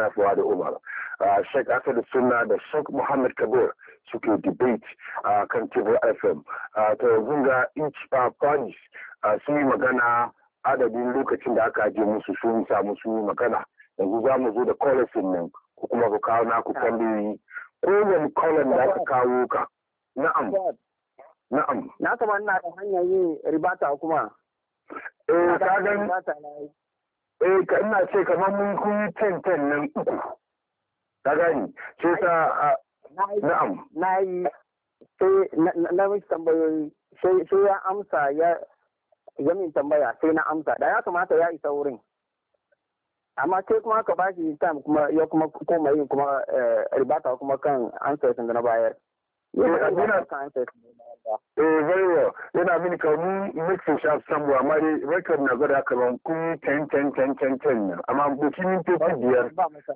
sunana Fuad Umar. Sheikh Asad Sunna da Sheikh Muhammad Kabir suke debate kan Tibur FM. To yanzu ga each parties sun yi magana adadin lokacin da aka ajiye musu sun samu su magana. Yanzu za mu zo da callers nan ko kuma ku kawo naku tambayoyi. Kowane caller da aka kawo ka. Na'am. Na'am. Na kamar na da hanyar yin ribata kuma. Ka gani? Ka ina ce kamar mun kun 10 nan uku. Ka gani? Ce ta na'am. Na yi sai na mishi tambayoyi sai ya amsa ya min tambaya sai na amsa da ya kamata ya isa wurin. Amma sai kuma ka ba shi time kuma ya kuma koma yin kuma ribata kuma kan answer da na bayar. Very well. Yana mini ka mu mixing sharp somewhere amma dai record na gwada kaman kun 10 amma boki mintoci biyar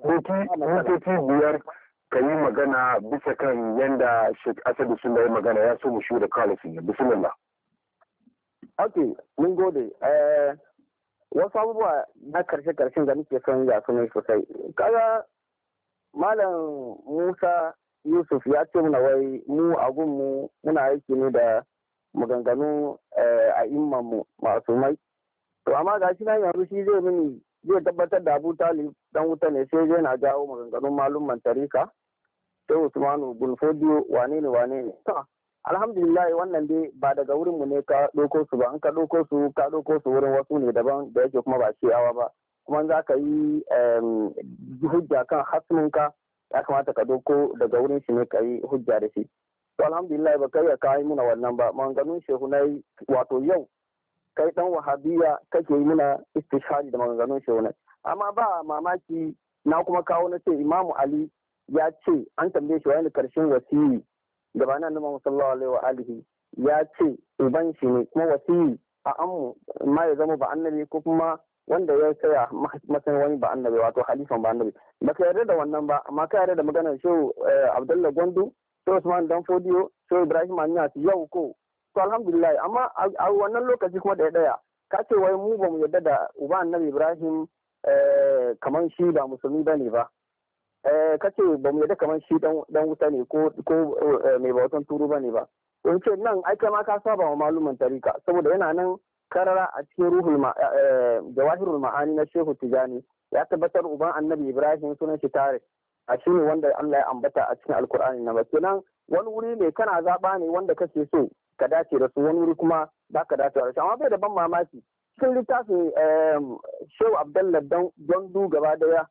ka yi magana bisa kan yanda Sheikh Asadu sun da yi magana ya so mu shi da kalasin da bismillah. Okay, mun gode. Wasu abubuwa na karshen da nake son ya su ne sosai. Kaga Malam Musa Yusuf ya ce muna wai mu a gunmu muna aiki ne da maganganu a immanmu masu mai. To amma ga shi nan yanzu shi zai tabbatar da Abu Talib dan wuta ne sai zai na jawo maganganun malumman tarika. Sai Usmanu Bulfodiyo wane ne. To alhamdulillah wannan dai ba daga wurin mu ne ka ɗauko su ba an ka ɗauko su wurin wasu ne daban da yake kuma ba shi'awa ba. Kuma za ka yi hujja kan hasminka ya kamata ka doko daga wurin shi ne ka yi hujja da shi. To alhamdulillah ba kai ya kayi muna wannan ba maganganun shehunai wato yau kai dan wahabiya kake yi muna istishhadi da maganganun shehunai. Amma ba mamaki na kuma kawo na ce Imamu Ali ya ce an tambaye shi wani karshen wasiyi gabanin Annabi sallallahu alaihi wa alihi ya ce uban shi ne kuma wasiyi a ammu ma ya zama ba annabi ko kuma wanda ya tsaya matsayin wani ba annabi wato halifan ba annabi ba ka yarda da wannan ba amma ka yarda da maganar shehu Abdullahi Gwandu shehu Usman Dan Fodiyo shehu Ibrahim Anyas yau ko to alhamdulillah amma a wannan lokaci kuma da daya ka ce wai mu ba mu yarda da uba annabi Ibrahim kaman shi ba musulmi bane ba ka ce ba mu yarda kaman shi dan wuta ne ko mai bautan turu bane ba in ce nan ai kai ma ka saba wa maluman tarika saboda yana nan karara a cikin jawahirul ma'ani na Shehu Tijani ya tabbatar uban annabi Ibrahim sunan shi Tare a shi ne wanda Allah ya ambata a cikin alkur'ani na kenan wani wuri ne kana zaba ne wanda kake so ka dace da su wani wuri kuma ba ka dace da su amma bai da ban mamaki cikin littafin Shehu Abdullah Gwandu gaba daya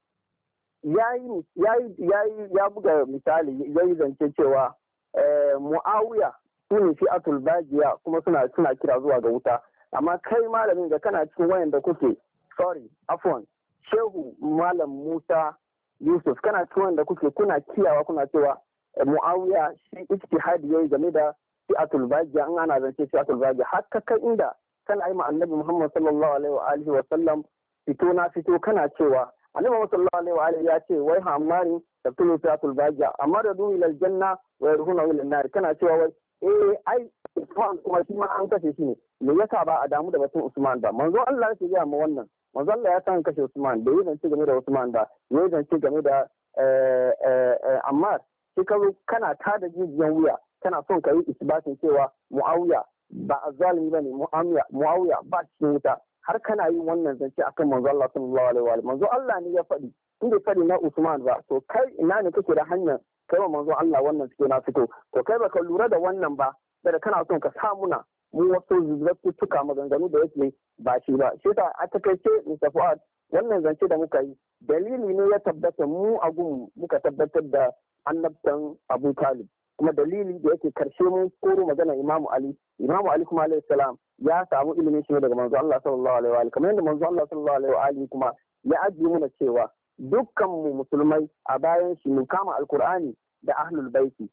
ya buga misali ya yi zance cewa Muawiya su ne fi'atul bajiya kuma suna kira zuwa ga wuta amma kai malamin da kana cikin wayanda kuke Shehu Malam Musa Yusuf kana cikin wayanda kuke kuna kiyawa kuna cewa Muawiya shi ijtihadi yayi game da fi'atul bajiya an ana zance fi'atul bajiya har ka kai inda kana yi ma Annabi Muhammad sallallahu alaihi wa alihi wa sallam fito kana cewa Annabi Muhammad sallallahu alaihi wa alihi ya ce wai hamari tabtulu fi'atul bajiya amma da du ila aljanna wa yarhuna ila an-nar kana cewa wai ai Usman kuma shi ma an kashe shi ne me yasa ba a damu da batun Usman ba manzo Allah ya ce ga mu wannan manzo Allah ya san kashe Usman da yi zance game da Usman ba yayi zance game da Ammar shi kana tada jijiyan wuya kana son ka yi isbatin cewa Muawiya ba azzalimi bane Muawiya ba cikin wuta har kana yin wannan zance akan manzo Allah sallallahu alaihi wa manzo Allah ne ya faɗi inda faɗi na Usman ba to kai ina ne kake da hanyar kai wa manzo Allah wannan suke na fito to kai baka lura da wannan ba da kana son ka samuna mu wasu zubatuka maganganu da yake ba shi ba shi ta a takaice Mr. Fuad wannan zance da muka yi dalili ne ya tabbata mu a gun muka tabbatar da annabtan Abu Talib kuma dalili da yake karshe mun koro magana Imamu Ali kuma alayhi salam ya samu ilimi shi daga manzo Allah sallallahu alaihi wa alihi kamar yadda manzo Allah sallallahu alaihi wa alihi kuma ya ajiye mana cewa dukkan mu musulmai a bayan shi mu kama alqur'ani da ahlul baiti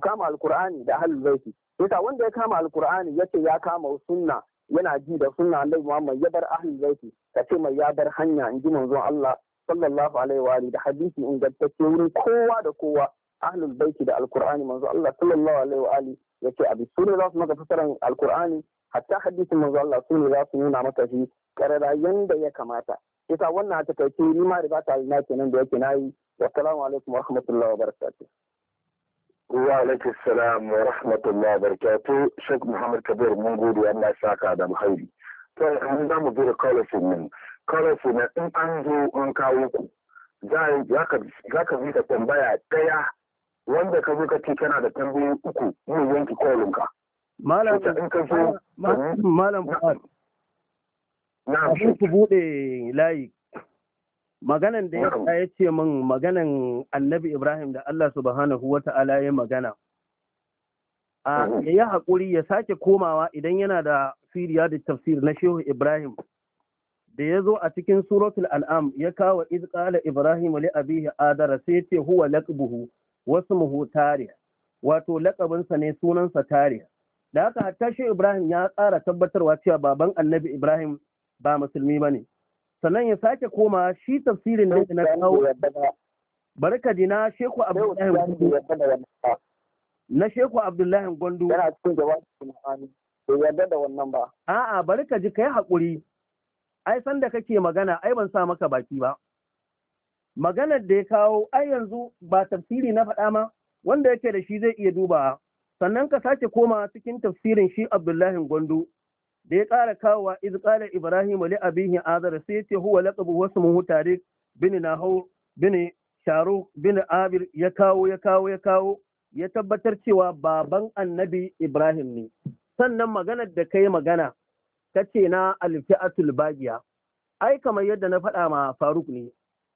yasa wanda ya kama alqur'ani yace ya kama sunna yana ji da sunna Annabi Muhammad ya bar ahlul baiti kace mai ya bar hanya inji manzon Allah sallallahu alaihi wa alihi da hadisi ingantacce wurin kowa da kowa ahlul baiti da alqur'ani manzon Allah sallallahu alaihi wa alihi yace abi sunna za su maka fasaran alqur'ani hatta hadisin manzon Allah sunna za su nuna maka shi karara yanda ya kamata Isa wannan ta kai ni ma riga ta yi na kenan da yake nayi. Assalamu alaikum wa rahmatullahi wa barakatuh. Wa alaikum salam wa rahmatullahi wa barakatuh. Sheikh Muhammad Kabir mun gode Allah ya saka da alkhairi. To an za mu bi da kalasin nan. Kalasin nan in an zo an kawo ku za ka bi da tambaya daya wanda ka zo ka ce kana da tambayoyi uku mun yanki kolunka. Malam in ka zo Malam Fuad. Kafin ku buɗe layi, maganan da ya ce min maganan Annabi Ibrahim da Allah subhanahu wa ta'ala ya magana. Ya haƙuri ya sake komawa idan yana da firiya da tafsir na Shehu Ibrahim. Da ya zo a cikin suratul An'am ya kawo iz qala Ibrahim li abihi Adara sai ce huwa laqabuhu wasmuhu Tarih. Wato laƙabinsa ne sunansa Tarih. Da haka hatta Shehu Ibrahim ya tsara tabbatarwa cewa baban Annabi Ibrahim ba musulmi ba ne. Sannan ya sake koma shi tafsirin da na kawo barka dina Shehu Abdullahi Gwandu. Na Shehu Abdullahi Gwandu. Yana cikin jawabin Qur'ani. Bai yarda da wannan ba. A'a barka ji kai haƙuri. Ai san da kake magana ai ban sa maka baki ba. Maganar da ya kawo ai yanzu ba tafsiri na faɗa ma wanda yake da shi zai iya dubawa. Sannan ka sake koma cikin tafsirin shi Abdullahi Gwandu. Da ya ƙara kawowa iz qala Ibrahim li abihi Azar sai ce huwa laqabu wasmuhu Tariq bin Nahur bin Sharu bin Abir ya kawo ya tabbatar cewa baban Annabi Ibrahim ne. Sannan maganar da kai magana kace na alfi'atul bagiya ai kamar yadda na faɗa ma Faruk ne.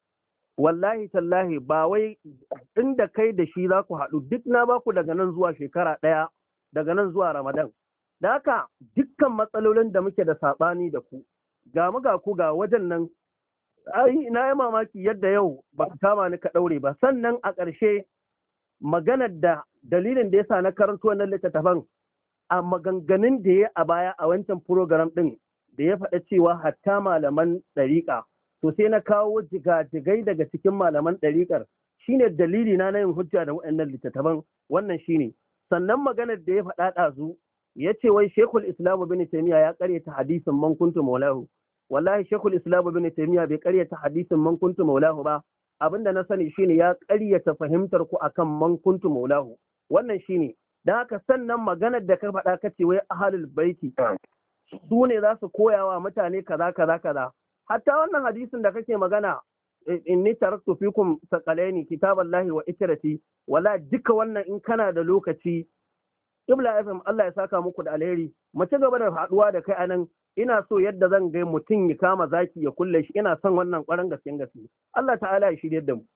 Wallahi tallahi ba wai inda kai da shi za ku haɗu duk na baku daga nan zuwa shekara ɗaya daga nan zuwa Ramadan. Da haka dukkan matsalolin da muke da saɓani da ku, ga mu ga ku ga wajen nan, ai na yi mamaki yadda yau ba ka kama ni ka ɗaure ba. Sannan a ƙarshe maganar da dalilin da ya sa na karanto wannan littattafan a maganganun da ya a baya a wancan program ɗin da ya faɗa cewa hatta malaman ɗariƙa. To sai na kawo jigajigai daga cikin malaman ɗariƙar shine dalili na yin hujja da waɗannan littattafan wannan shine. Sannan maganar da ya faɗa ɗazu ya ce wai Shekul Islam bin Taymiya ya karyata hadisin man kuntu maulahu. Wallahi Shekul Islam bin Taymiya bai karyata hadisin man kuntu maulahu ba. Abinda na sani shine ya karyata fahimtar ku akan man kuntu maulahu. Wannan shine. Dan haka sannan maganar da ka faɗa kace wai ahlul baiti su ne za su koya wa mutane kaza kaza kaza. Hatta wannan hadisin da kake magana inni taraktu fikum saqalaini kitaballahi wa ikrati wala duka wannan in kana da lokaci Ibla FM Allah ya saka muku da alheri mu ci gaba da haduwa da kai anan ina so yadda zan ga mutum ya kama zaki ya kulle shi ina son wannan kwaran gaske Allah ta'ala ya shirye da mu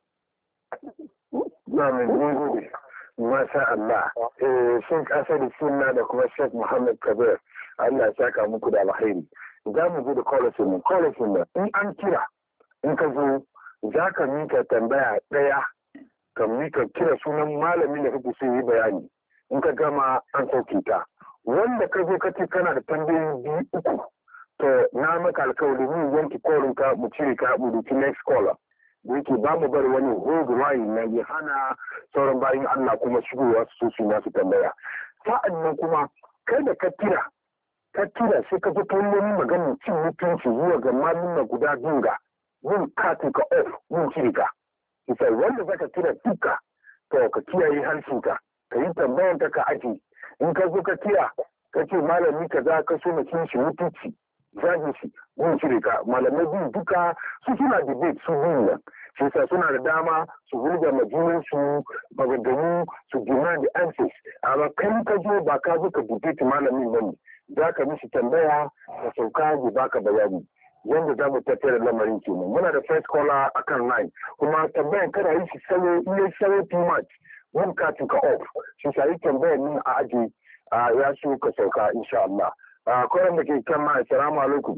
amin masha Allah sun kasa da sunna da kuma Sheikh Muhammad Kabir Allah ya saka muku da alheri za mu zo da kolasin nan in an kira in ka zo za ka mika tambaya ɗaya ka mika kira sunan malamin da kake so yi bayani in ka gama an sauke ta wanda ka zo ka ce kana da tambayoyi biyu uku to na maka alkawari mu yanki kolin ka mu cire ka mu duki next caller da yake ba mu bari wani hold line na ya hana sauran bayan Allah kuma shigowa su su nasu tambaya sa'an nan kuma kai da ka kira sai ka zo kallon maganin cin mutunci zuwa ga malumma guda biyu ga yin katin ka off yin cire ka isa wanda zaka kira duka to ka kiyaye harshenka ka yi tambayan ka aji in ka zo ka kira ka ce malami ka za ka so na cin shi mutunci zagi shi yin cire ka malamai biyu duka su suna debate su biyu nan shi yasa suna da dama su hulga majunan su maganganu su demand the answers amma kai ka zo ba ka zo ka debate malamin nan za ka mishi tambaya ka sauka ya baka bayani yanda za mu tafiya da lamarin kenan muna da first caller akan line kuma tambayan kana yi shi sayo iya sayo too much wani katin ka off shi sa yi tambayan nan a aji ya so ka sauka insha Allah kwanan da ke kan ma assalamu alaikum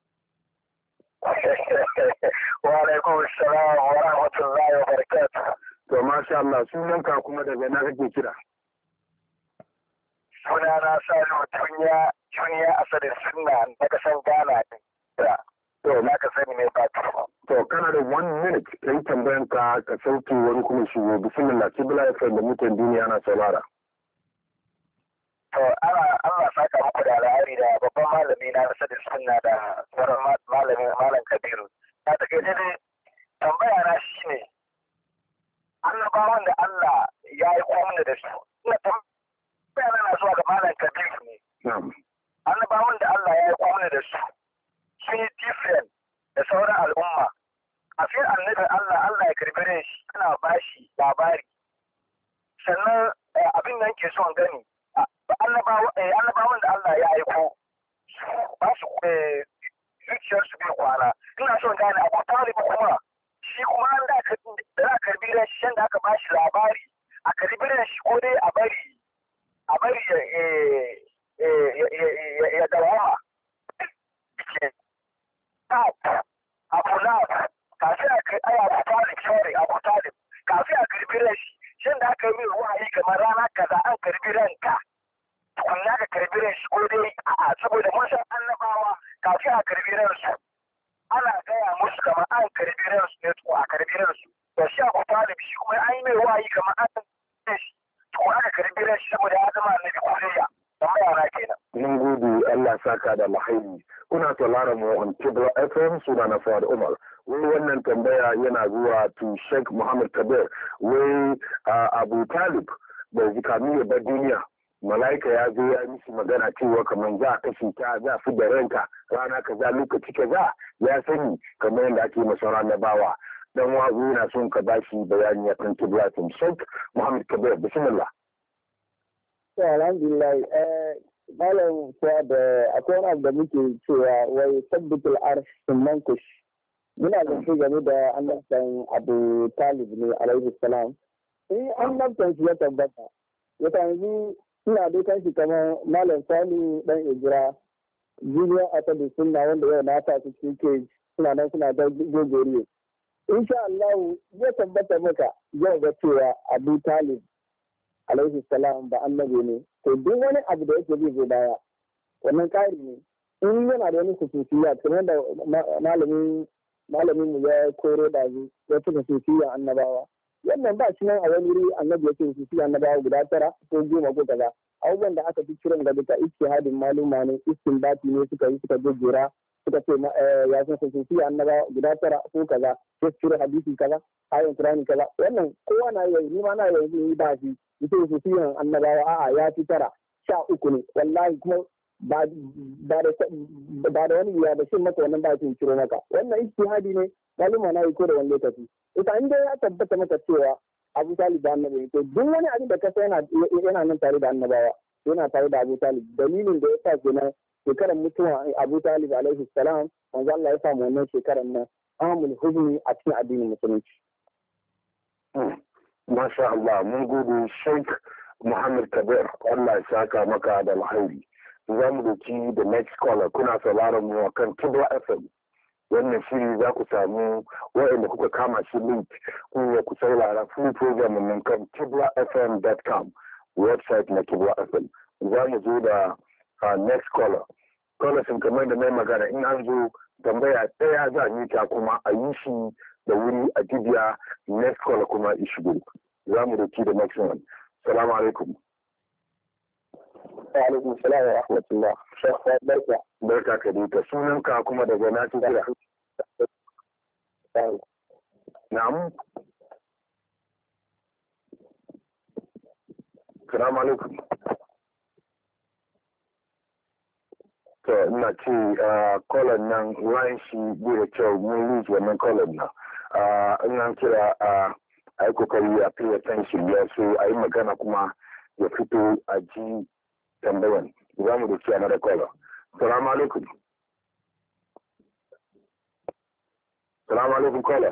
wa alaikum assalam wa rahmatullahi wa barakatuh to masha Allah sunan ka kuma daga na kake kira suna na Salihu Tuniya Asadin Sunna na kasan Ghana to na ka sani ne ba to kana da 1 minute ka yi tambayan ka sauke wani kuma shigo bismillah kibla FM da mutan duniya na saurara to Allah saka muku da alheri da babban malami na Asadin Sunna da sauran malam Kabiru a take dai tambaya na shine annabawan da Allah ya yi komai da su ina tambaya na zuwa ga malam Kabiru ne annabawan da Allah ya yi komai da su sun yi different da sauran al'umma a fi annabi Allah ya karbi shi ana bashi labari sannan abin nan ke son gani annabawan da Allah ya aiko ba su zuciyar su bai kwana ina son gane Abu Talib kuma shi kuma an da za karbi shi da aka bashi labari a karbi shi ko dai a bari ya dawama Abu Lahab kafin Abu Talib kafin a karbi shi shin da aka yi wahayi kamar rana kaza an karbi ranka tukunna ka karbi shi ko dai a'a saboda mun san annabawa kafin a karbi ransu ana gaya musu kamar an karbi ransu ne to a karbi ransu to shi Abu Talib shi kuma an yi mai wahayi kamar an karbi shi to aka karbi ranshi saboda ya zama annabi kuriya tambaya na kenan. Mun gode Allah saka da alhairi. Kuna sauraron mu on Kibla FM suna na Fuad Umar. Wai wannan tambaya yana zuwa to Sheikh Muhammad Kabir. Wai Abu Talib bai ji kamin ya bar duniya. Malaika ya zo ya mishi magana cewa kamar za a kashe ta za fi da ranka rana kaza lokaci kaza ya sani kamar yadda ake masa ranar dan wazo yana son ka bashi bayani akan Kibla FM. Sheikh Muhammad Kabir bismillah. Alhamdulillah malam kuwa da akwai wani abu da muke cewa wai sabbitul arsh sun mankush muna zance game da annabtan Abu Talib ne alaihi salam in annabtan shi ya tabbata ya yanzu ina dai shi kamar malam Sani dan Ijira junior asali sunna wanda yau na ta su cikin suna nan suna da gogoriyo insha Allah ya tabbata maka yau ga cewa Abu Talib alaihi salam ba annabi ne to duk wani abu da yake zai baya wannan kari ne in yana da wani kususiya kamar da malamin mu ya koro da zu ya tuka kususiya annabawa wannan ba shi nan a wani wuri annabi ya ce kususiya annabawa guda 9 ko 10 ko kaza abubuwan da aka fi kiran da duka ijtihadin maluma ne istinbati ne suka jejjera suka ce ya san kususiya annabawa guda 9 ko kaza sai su cire hadisi kaza ayin Qur'ani kaza wannan kowa na yi ni ma na yi ba shi mutum su fiye annabawa a'a ya fi 13 ne wallahi kuma ba da wani wuya da shin maka wannan ba shi ciro maka wannan ijtihadi ne maluma na yi ko da wani lokaci ita inda ya tabbata maka cewa Abu Talib da annabi to duk wani abin da ka sai yana nan tare da annabawa yana tare da Abu Talib dalilin da yasa kenan shekarar mutuwa Abu Talib alaihi salam manzo Allah ya samu wannan shekarar nan amul huzni a cikin addinin musulunci. Masha Allah, mun gode Sheikh Muhammad Kabir, Allah ya saka maka da alhairi. Za mu doki da next caller kuna sauraron mu a kan Kibla FM. Wannan shiri za ku samu waɗanda kuka kama shi link kuma ku saurara full program nan kan kiblafm.com website na Kibla FM. Za mu zo da next caller. Caller sun kamar da mai magana in an zo tambaya ɗaya za a yi ta kuma a yi shi da wuri a jibiya next call kuma ishigo za mu doki da next one. Salamu alaikum. Wa alaikum salam wa rahmatullah. Shekha barka. Barka ka dai ka sunan ka kuma daga na ci kira. Na'am. Salamu alaikum. To ina ce kolon nan line shi bai da kyau mun lose wannan kolon nan. In an kira a yi kokari a pay attention ya so a yi magana kuma ya fito a ji tambayan za mu da ci another caller. Salamu alaikum. Salamu alaikum caller.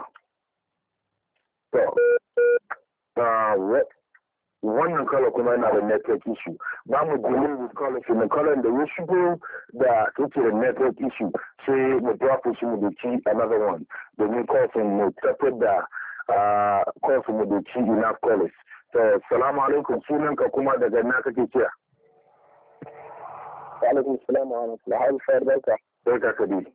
To wannan caller kuma yana da network issue. Ba mu dealing with caller shi na caller da ya shigo da yake da network issue sai mu drop shi mu da ci another one domin kofin mu tafi da kofin mu da ci enough callers. To salamu alaikum sunanka kuma daga na kake kira. Wa alaikum salam wa rahmatullah. Hal fair barka. Barka ka dai.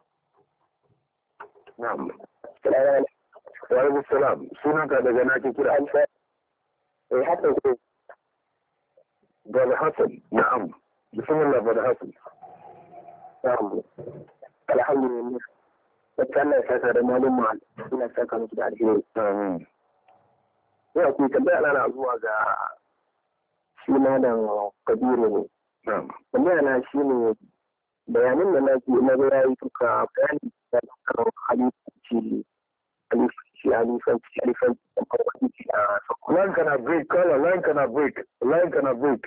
Na'am. Salamu alaikum. Wa alaikum salam. Sunanka daga na kake kira. Hassan ko. Brother Hassan. Na'am. Bismillah Brother Hassan. Na'am. Alhamdulillah. wata Allah ya saka da malum mal ina saka musu da alheri amin ya ku tambaya na zuwa ga shi malam Kabiru ne tambaya na shi ne bayanin da nake na ga yayi duka bayani da kan halifanci line kana break kala line kana break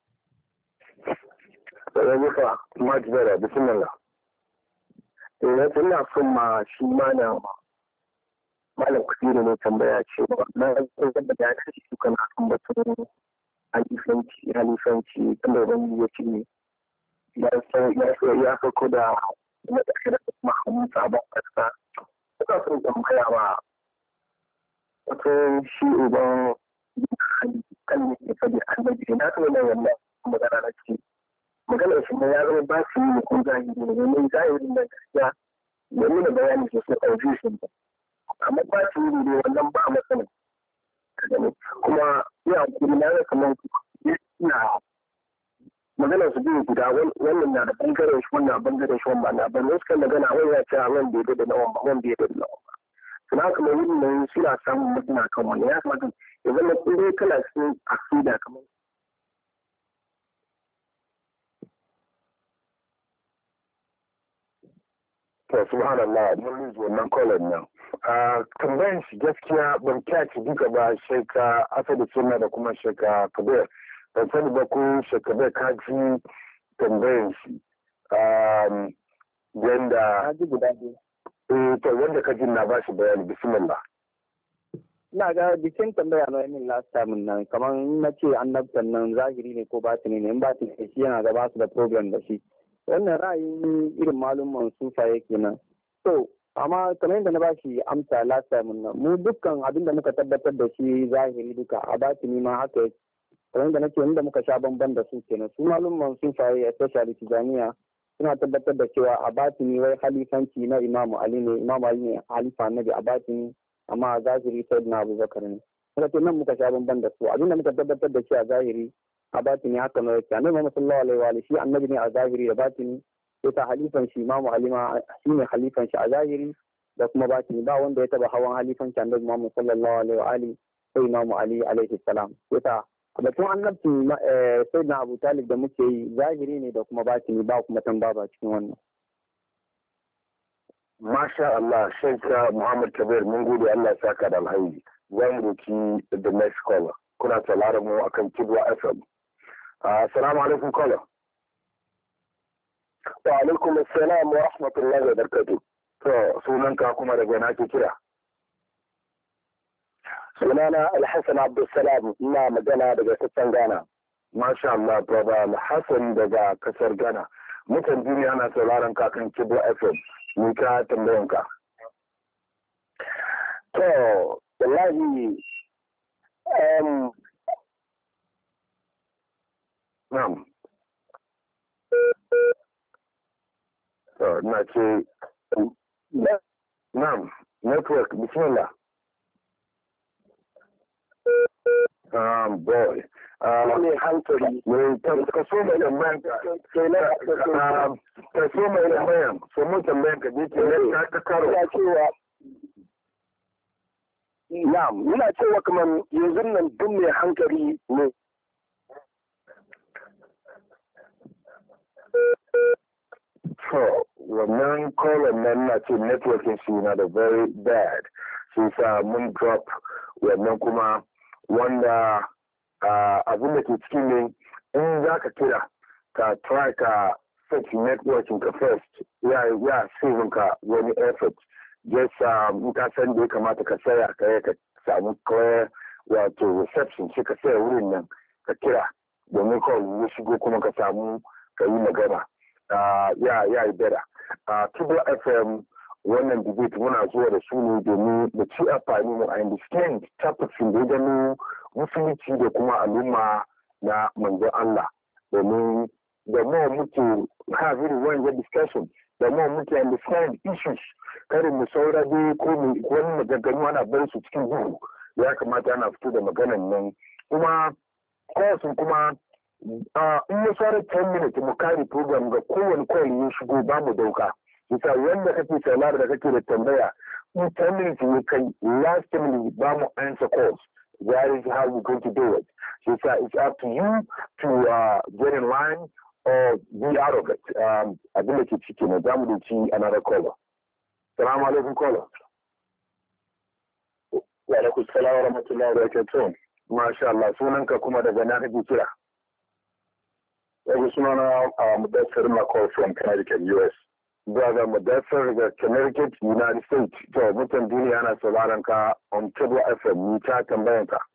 yanzu fa much better bismillah na ina son ma shi malam Kabiru ne tambaya cewa na ga da bayanan shi duka na kan batun halifanci kan da wani ya ce ya sauko da wata Muhammad sabon ƙasa suka sun tambaya ba wato shi uban kan ne ke faɗi annabi na kuma nan wannan magana na ciki magana shi ne ya zama ba su yi ko zahiri ne domin zahirin da gaskiya ya nuna bayani su sun ɗauki shi amma ba su yi ne wannan ba matsala kuma ya kuma na kamar ina maganar su biyu guda wannan na da bangaren shi wannan bangaren shi wannan na ban wasu kan magana wani ya ce wannan bai da nawan ba wannan bai da nawan ba suna kuma yin nan suna samun mutuna kan wani ya kamata ya zama kudai kala cikin akida kamar to subhanallah mun lose wannan kolon nan tambayan shi gaskiya ban kyaci duka ba sheka asali sunna da kuma sheka kabir ban sani ba ko shekabai ka ji tambayan shi yanda to wanda ka ji na ba shi bayani bismillah ina ga bikin tambaya na yamin last time nan kamar na ce annabtan nan zahiri ne ko batini ne in batini ne shi yana da ba su da problem da shi wannan ra'ayin irin malumman sufaye kenan to amma kamar yadda na ba shi amsa last time nan mu dukkan abin da muka tabbatar da shi zahiri duka a batini ma haka yake kamar da nake inda muka sha bamban da su kenan su malumman sufaye especially tijaniya suna tabbatar da cewa a batini wai halifanci na imamu ali ne halifa annabi a batini amma a zahiri sayyidina abubakar ne kuma to nan muka sha bamban da su abinda muka tabbatar da shi a zahiri a batini haka ne yake annabi Muhammad sallallahu alaihi wa alihi shi annabi ne a zahiri da batini sai ta halifan shi imamu ali ma shine halifan shi a zahiri da kuma batini ba wanda ya taba hawan halifanci annabi Muhammad sallallahu alaihi wa alihi sai imamu ali alaihi salam sai ta batun annabci sai na Abu Talib da muke yi zahiri ne da kuma batini ba kuma tambaba cikin wannan. Masha Allah, Sheikh Muhammad Kabir mun gode Allah ya saka da alhaji. Za mu roki the next caller. Kuna sauraron mu akan Kibwa FM. Assalamu alaikum caller. Wa alaikum assalam wa rahmatullahi wa barakatuh. To sunanka kuma daga na ke kira. sunana Alhassan Abdulsalam ina magana daga sassan Ghana. Masha Allah, Brother Alhassan daga kasar Ghana. Mutan duniya na sauraron kakan Kibwa FM. Ni ka tambayan ka. To, wallahi Na'am. To, na ce Na'am, network bismillah. Boy. ne hankali. Ka so mai tambayan ka so mai tambayan so mun tambayan ka dake ne ka karo. Ina cewa na'am, ina cewa kamar yanzu nan duk mai hankali ne. So, wannan kolon nan na ce networking shi na da very bad. Shi sa mun drop wannan kuma wanda abin da ke ciki ne in za ka kira ka try ka set networking ka first ya saving ka wani effort just in ka san da ya kamata ka saya ka samu kawai wato reception shi ka saya wurin nan ka kira domin kawai ya shigo kuma ka samu ka yi magana ya yi bera Kibwa FM wannan debate muna zuwa da su ne domin da ci amfani mu a understand tabbacin da ya gano musulunci da kuma al'umma na manzon Allah domin da more muke have irin discussion da more muke understand issues karin mu saurari ko wani maganganu ana bar su cikin duhu ya kamata ana fito da maganan nan kuma kwasun kuma in ya fara 10 minutes mu kare program ga kowane kwari ya shigo ba mu dauka Bisa wanda kake saurara da kake da tambaya, in 10 minutes ne kai, last 10 minutes ba mu answer calls. That is how we're going to do it. So it's up to you to get in line or be out of it. Abin da ke ciki ne, za mu doki another caller. Salamu alaikum caller. Wa alaikum salam wa rahmatullahi wa barakatuh. Masha Allah, sunanka kuma daga na kake kira. Yanzu sunana Mudassir na call from Connecticut, US. Brother Mudassir daga Connecticut, United States. To, mutan duniya ana sauraron ka on Cable FM, ni ta tambayan ka.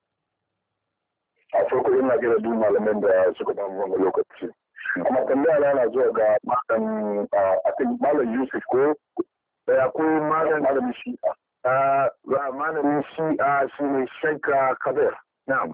A farko ina gina duk malaman da suka ba mu wani lokaci. Amma tambaya na zuwa ga Malam Yusuf ko Ya koyi malamin Shi'a. malamin Shi'a shi ne Sheikh Kabir. Na'am.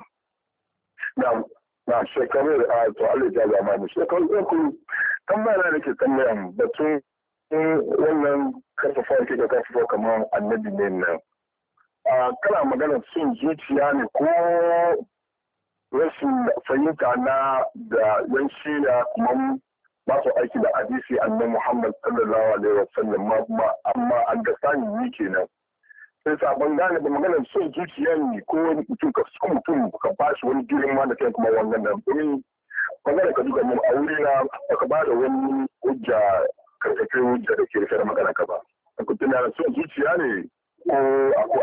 Na Sheikh Kabir to Allah ya zama mu. Sheikh Kabir tambaya na nake tambayan batun wannan karfafa ke da karfafa kamar annabi ne nan. Kana magana son zuciya ne ko rashin fahimta na da yan shiya kuma ba su aiki da hadisi annabi Muhammad sallallahu alaihi wasallam amma an da sani ni kenan. Sai sabon gane da maganar son zuciya ne ko wani mutum ka ba shi wani girma da kai kuma wannan da domin magana ka duka mun a wuri na aka ba da wani hujja karkashin hujja da ke rufe da magana ka ba. Ka tuna son zuciya ne ko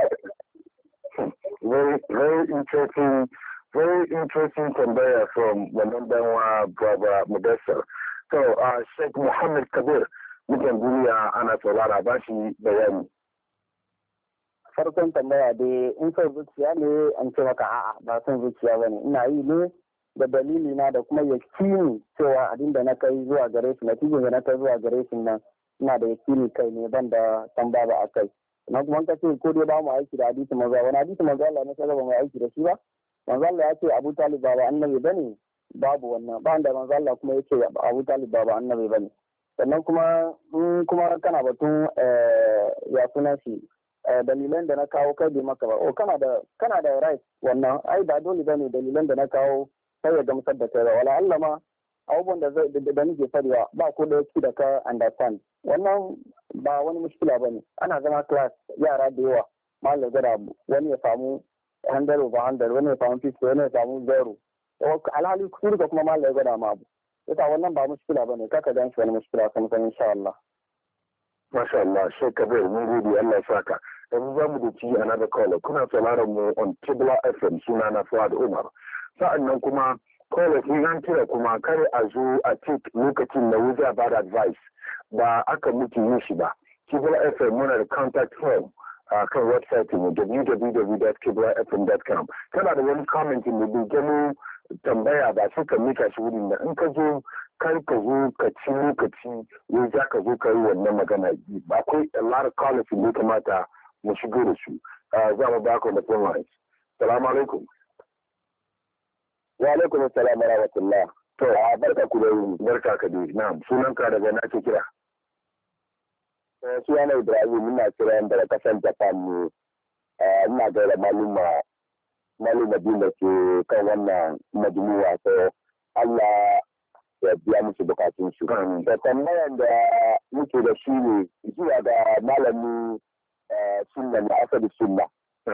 very interesting tambaya from wannan danwa brother Mudassir. So Sheikh Muhammad Kabir mutan duniya ana saurara ba shi bayani. Farkon tambaya dai in son zuciya ne an ce maka a'a ba son zuciya bane ina yi ne da dalili na da kuma yakini cewa abin da na kai zuwa gare shi natijar da na kai zuwa gare shi nan ina da yakini kai ne ban da tambaya ba a kai. Na kuma ka ce ko dai ba mu aiki da hadisi manzo wani hadisi manzo Allah ne sai ba mu aiki da shi ba. Manzo Allah ya ce Abu Talib ba annabi bane babu wannan ba da manzo Allah kuma yace Abu Talib ba annabi bane. Sannan kuma kuma kana batun ya sunan shi dalilan da na kawo kai bai maka ba kana da right wannan ai ba dole bane dalilan da na kawo sai ya gamsar da kai ba wala Allah ma abubuwan da nake fadiwa ba ko da yake da ka understand wannan ba wani mushkila bane ana zama class yara da yawa mallam gada wani ya samu 100 over 100 wani ya samu 50 wani ya samu 0 alhali kusur da kuma mallam ya gada ma abu yasa wannan ba mushkila bane kaka gan shi wani mushkila kuma san insha Allah. Masha Allah, Sheikh Kabir, mun gode Allah ya saka. Yanzu za mu doki another caller. Kuna sauraron mu on Kibla FM suna na Fuad Umar. Sa'annan kuma caller in an kira kuma kare a zo a take lokacin da wuza ba da advice ba aka muke yin shi ba. Kibla FM muna da contact form kan website mu www.kiblafm.com. Kana da wani comment da bai gano tambaya ba sai ka mika shi wurin da in ka zo kar ka zo ka ci lokaci wai za ka zo ka yi wannan magana akwai a lot of callers da ya kamata mu shigo da su za mu ba ku da phone lines. Salamu alaikum. Wa alaikum assalam wa rahmatullah. To barka ku da yi barka ka dai na'am sunan ka daga na ke kira. Sunana Ibrahim ina kira daga kasan Japan ne ina gaira maluma biyu da ke kan wannan majmuwa to Allah ya biya musu bukatun su. Da tambayan da muke da shi ne zuwa ga malami sunna na asali sunna.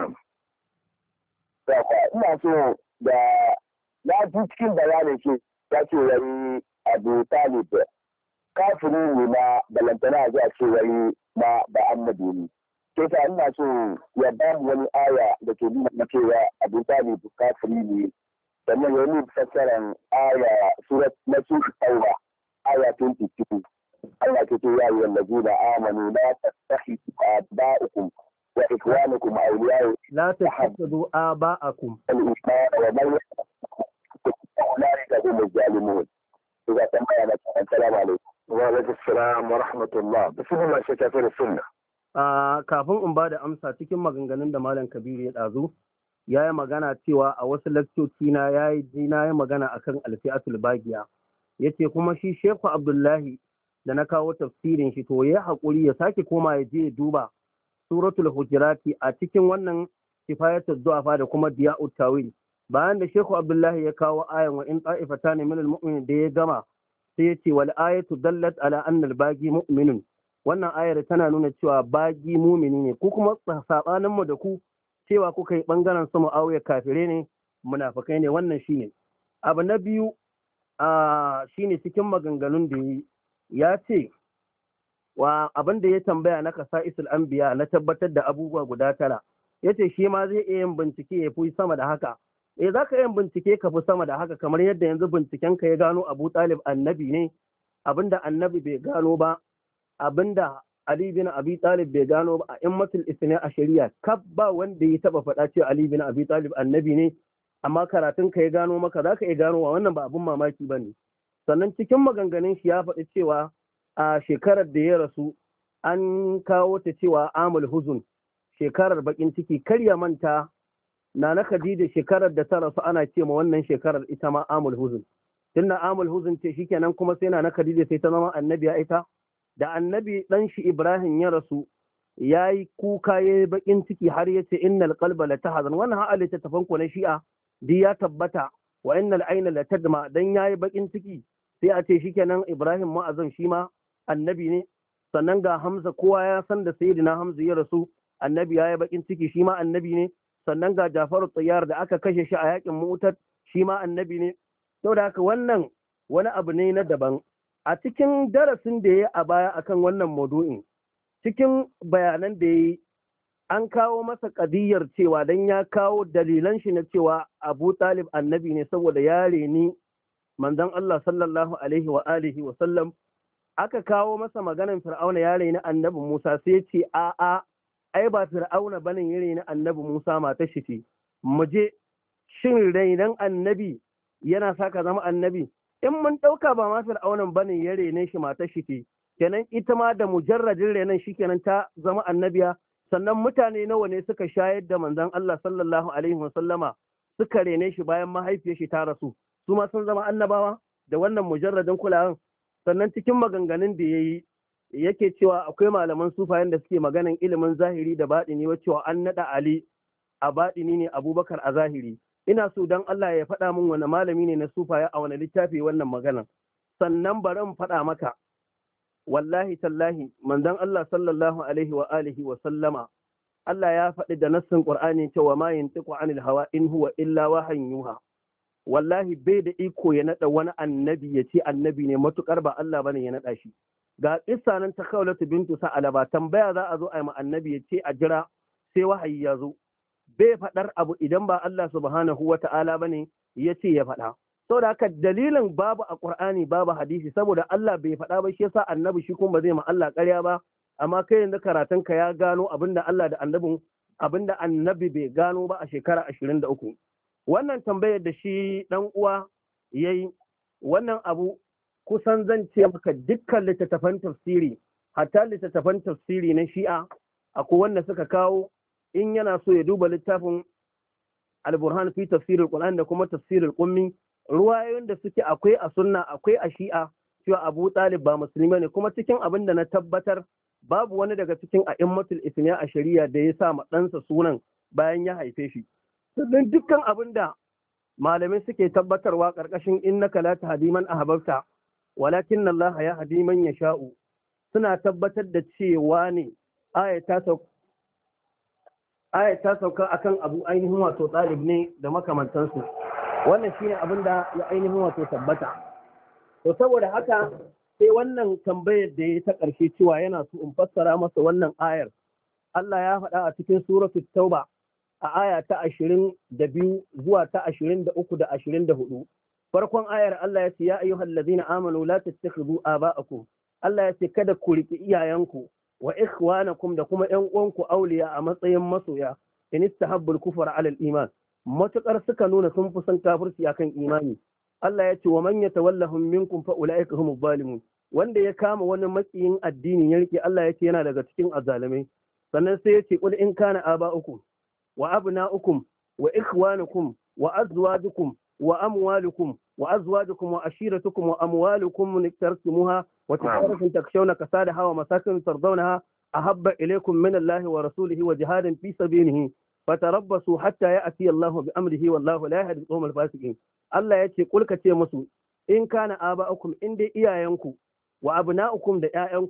Ina so da ya ji cikin bayanin shi ya ce wani Abu Talib kafiri ne na balantana za ce wani ba annabi ne. Sai ina so ya ba mu wani aya da ke nuna cewa Abu Talib kafiri ne sannan ya nuna fassaran aya surat na surat Tauba aya 22 Allah ke ce ya yi wallazina amanu la tattakhidu aba'akum wa ikhwanakum awliya la tattakhidu aba'akum wa man ulaika hum zalimun. Idan tambaya na assalamu alaikum. Wa alaikum assalam wa rahmatullah. Bismillah shi kafir sunna. Kafin in ba da amsa cikin maganganun da Malam Kabiru ya ɗazu, ya yi magana cewa a wasu lakcoci na ya yi magana akan alfi'atul bagiya. Ya ce kuma shi Shehu Abdullahi da na kawo tafsirin shi to ya haƙuri ya sake koma ya je ya duba suratul hujurati a cikin wannan kifayatul du'afa da kuma diya'ut tawil. Bayan da Shehu Abdullahi ya kawo ayan wa in ta'ifatan min al-mu'minin da ya gama sai ya ce wal ayatu dallat ala anna al-bagi mu'minun wannan ayar tana nuna cewa bagi mumini ne, ku kuma sabanin mu da ku cewa kuka yi bangaren su Muawiya kafire ne, munafikai ne. Wannan shine abu na biyu. Shine cikin maganganun da ya ce wa abin da ya tambaya na kasa'isul anbiya na tabbatar da abubuwa guda 9, yace shi ma zai iya yin bincike ya fi sama da haka. Za ka yin bincike ka fi sama da haka, kamar yadda yanzu binciken ka ya gano Abu Talib annabi ne, abinda annabi bai gano ba, abinda Ali bin Abi Talib bai gano ba, a immatul isna a shari'a kab ba wanda ya taba faɗa cewa Ali bin Abi Talib annabi ne, amma karatun ka ya gano maka, za ka iya gano wa wannan ba abun mamaki ba ne. Sannan cikin maganganun shi ya faɗi cewa a shekarar da ya rasu an kawo ta cewa amul huzun, shekarar bakin ciki. Kar ya manta na Khadija shekarar da ta rasu ana ce ma wannan shekarar ita ma amul huzun. Tunda amul huzun ce shikenan kuma sai na Khadija sai ta zama annabiya ita. Da annabi dan shi Ibrahim ya rasu yayi kuka yayi bakin ciki har yace innal qalba la tahzan. Wannan ha'ali ta tafanku na Shi'a di ya tabbata, wa innal ayna la tadma, dan yayi bakin ciki sai a ce shikenan Ibrahim ma'azan shi ma annabi ne. Sannan ga Hamza, kowa ya san da sayyidina Hamza ya rasu annabi yayi bakin ciki shi ma annabi ne. Sannan ga Jafaru Tayyar da aka kashe shi a yakin Mu'tad shi ma annabi ne. Saboda haka wannan wani abu ne na daban. A cikin darasin da ya a baya akan wannan maudu'in, cikin bayanan da ya yi an kawo masa kadiyar cewa dan ya kawo dalilan shi na cewa Abu Talib annabi ne saboda ya reni manzon Allah sallallahu alaihi wa alihi wa sallam. Aka kawo masa maganan Fir'auna ya reni annabi Musa, sai ce a'a ai ba Fir'auna bane ya reni annabi Musa, matar shi ce. Mu je, shin renan annabi yana saka zama annabi? In mun ɗauka ba ma Fir'aunan bane ya rene shi, matar shi ce, kenan ita ma da mujarradin renan shi kenan ta zama annabiya. Sannan mutane nawa ne suka shayar da manzon Allah sallallahu alaihi wasallama suka rene shi bayan mahaifiyar shi ta rasu, su ma sun zama annabawa da wannan mujarradin kulawan. Sannan cikin maganganun da yayi yake cewa akwai malaman sufayen da suke maganan ilimin zahiri da baɗini, cewa an naɗa Ali a baɗini ne, Abubakar a zahiri. Ina so dan Allah ya faɗa min wani malami ne na sufaye a wani littafi wannan maganan. Sannan bari in faɗa maka, wallahi tallahi manzon Allah sallallahu alaihi wa alihi wa sallama Allah ya faɗi da nassin Qur'ani cewa ma yantiqu anil hawa in huwa illa wahyin yuha. Wallahi bai da iko ya nada wani annabi ya ce annabi ne matukar ba Allah bane ya nada shi. Ga kissa nan ta Khawlatu bintu Sa'alaba, tambaya za a zo a yi ma annabi ya ce a jira sai wahayi ya zo. Bai faɗar abu idan ba Allah subhanahu wa ta'ala bane ya ce ya faɗa. Saboda haka dalilin babu a Qur'ani babu hadisi, saboda Allah bai faɗa ba, shi yasa annabi shi kuma ba zai ma Allah ƙarya ba. Amma kai yanzu karatun ka ya gano abinda Allah da abinda annabi bai gano ba a shekara 23. Wannan tambayar da shi dan uwa yayi, wannan abu kusan zan ce maka dukkan littattafan tafsiri, hatta littattafan tafsiri na Shi'a akwai wanda suka kawo, in yana so ya duba littafin Al-Burhan fi tafsirul Qur'an da kuma tafsirul Qummi, ruwayoyin da suke akwai a sunna akwai a Shi'a cewa Abu Talib ba musulmi ne. Kuma cikin abin da na tabbatar babu wani daga cikin a'immatul isniya a shari'a da ya sa ma ɗansa sunan bayan ya haife shi. Sannan dukkan abin da malamai suke tabbatarwa ƙarƙashin innaka la tahdi man ahbabta walakin Allah ya hadi man yasha'u, suna tabbatar da cewa ne aya ta sauka akan Abu ainihin wato Talib ne da makamantansu. Wannan shine abin da ya ainihin wato tabbata. To saboda haka sai wannan tambayar da ya ta ƙarshe cewa yana so in fassara masa wannan ayar. Allah ya faɗa a cikin suratul Tauba a aya ta 22 zuwa ta 23 da 24. Farkon ayar Allah ya ce ya ayyuhal ladina amanu la tattakhidhu aba'akum. Allah ya ce kada ku riƙi iyayenku wa ikhwanakum da kuma ƴan uwanku auliya a matsayin masoya in istahabbul kufra 'ala al-iman. Matuƙar suka nuna sun fi son kafirci akan imani. Allah ya ce wa man yatawallahum minkum fa ulaika humuz zalimun. Wanda ya kama wani makiyin addini ya rike, Allah ya ce yana daga cikin azzalimai. Sannan sai ya ce qul in kana aba'ukum wa abna'ukum wa ikhwanukum wa azwajukum wa amwalukum wa azwajukum wa ashiratukum wa amwalukum iktartumuha wa tijaratun takshawna kasadaha wa masakin tardawnaha ahabba ilaykum min Allahi wa rasulihi wa jihadin fi sabilihi fatarabbasu hatta ya'ti Allahu bi amrihi wallahu la yahdi al-qawmal fasiqin. Allah ya ce kulka ce musu in kana aba'ukum, in dai iyayenku wa abna'ukum da ƴaƴanku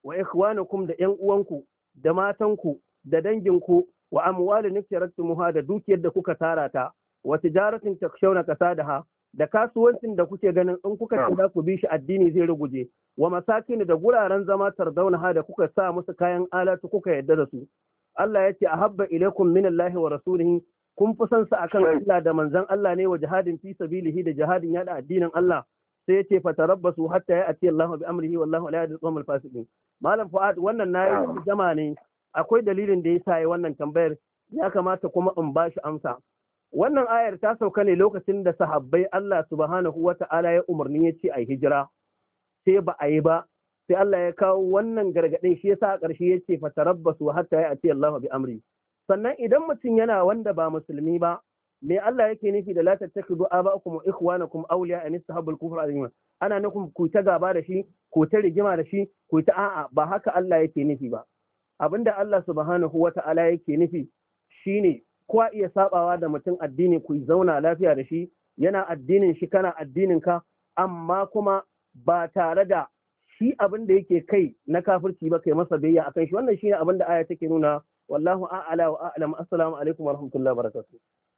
wa ikhwanukum da ƴan uwanku da matanku da danginku wa amwalin iktaraktumuha da dukiyar da kuka tara ta wa tijaratin takshawna kasadaha da kasuwancin da kuke ganin in kuka ci za ku bi shi addini zai ruguje wa masakin da guraren zama tardaunaha da kuka sa musu kayan alatu kuka yadda da su Allah ya ce ahabba ilaikum minallahi wa rasulihi kun fi son sa akan Allah da manzon Allah ne wa jihadin fi sabilihi da jihadin yada addinin Allah sai ya ce fatarabbasu hatta ya'ti Allah bi amrihi wallahu la yahdi al fasiqin malam fuad wannan nayi jama ne akwai dalilin da yasa yi wannan tambayar ya kamata kuma in bashi amsa wannan ayar ta sauka ne lokacin da sahabbai Allah subhanahu wata'ala ya umarni ya ce ai hijira sai ba a yi ba sai Allah ya kawo wannan gargaɗin shi yasa a ƙarshe ya ce fatarabbasu hatta ya'ti Allah bi amri sannan idan mutum yana wanda ba musulmi ba me Allah yake nufi da la tattakidu aba'akum wa ikhwanakum awliya an istahabul kufr azima ana nufin ku ta gaba da shi ku ta rigima da shi ku ta a'a ba haka Allah yake nufi ba abinda Allah subhanahu wata'ala yake nufi shine kowa iya sabawa da mutum addini ku zauna lafiya da shi yana addinin shi kana addinin ka amma kuma ba tare da shi abin da yake kai na kafirci ba kai masa biyayya akan shi wannan shine abin da aya take nuna wallahu a'ala wa a'lam assalamu alaikum wa rahmatullahi wa barakatuh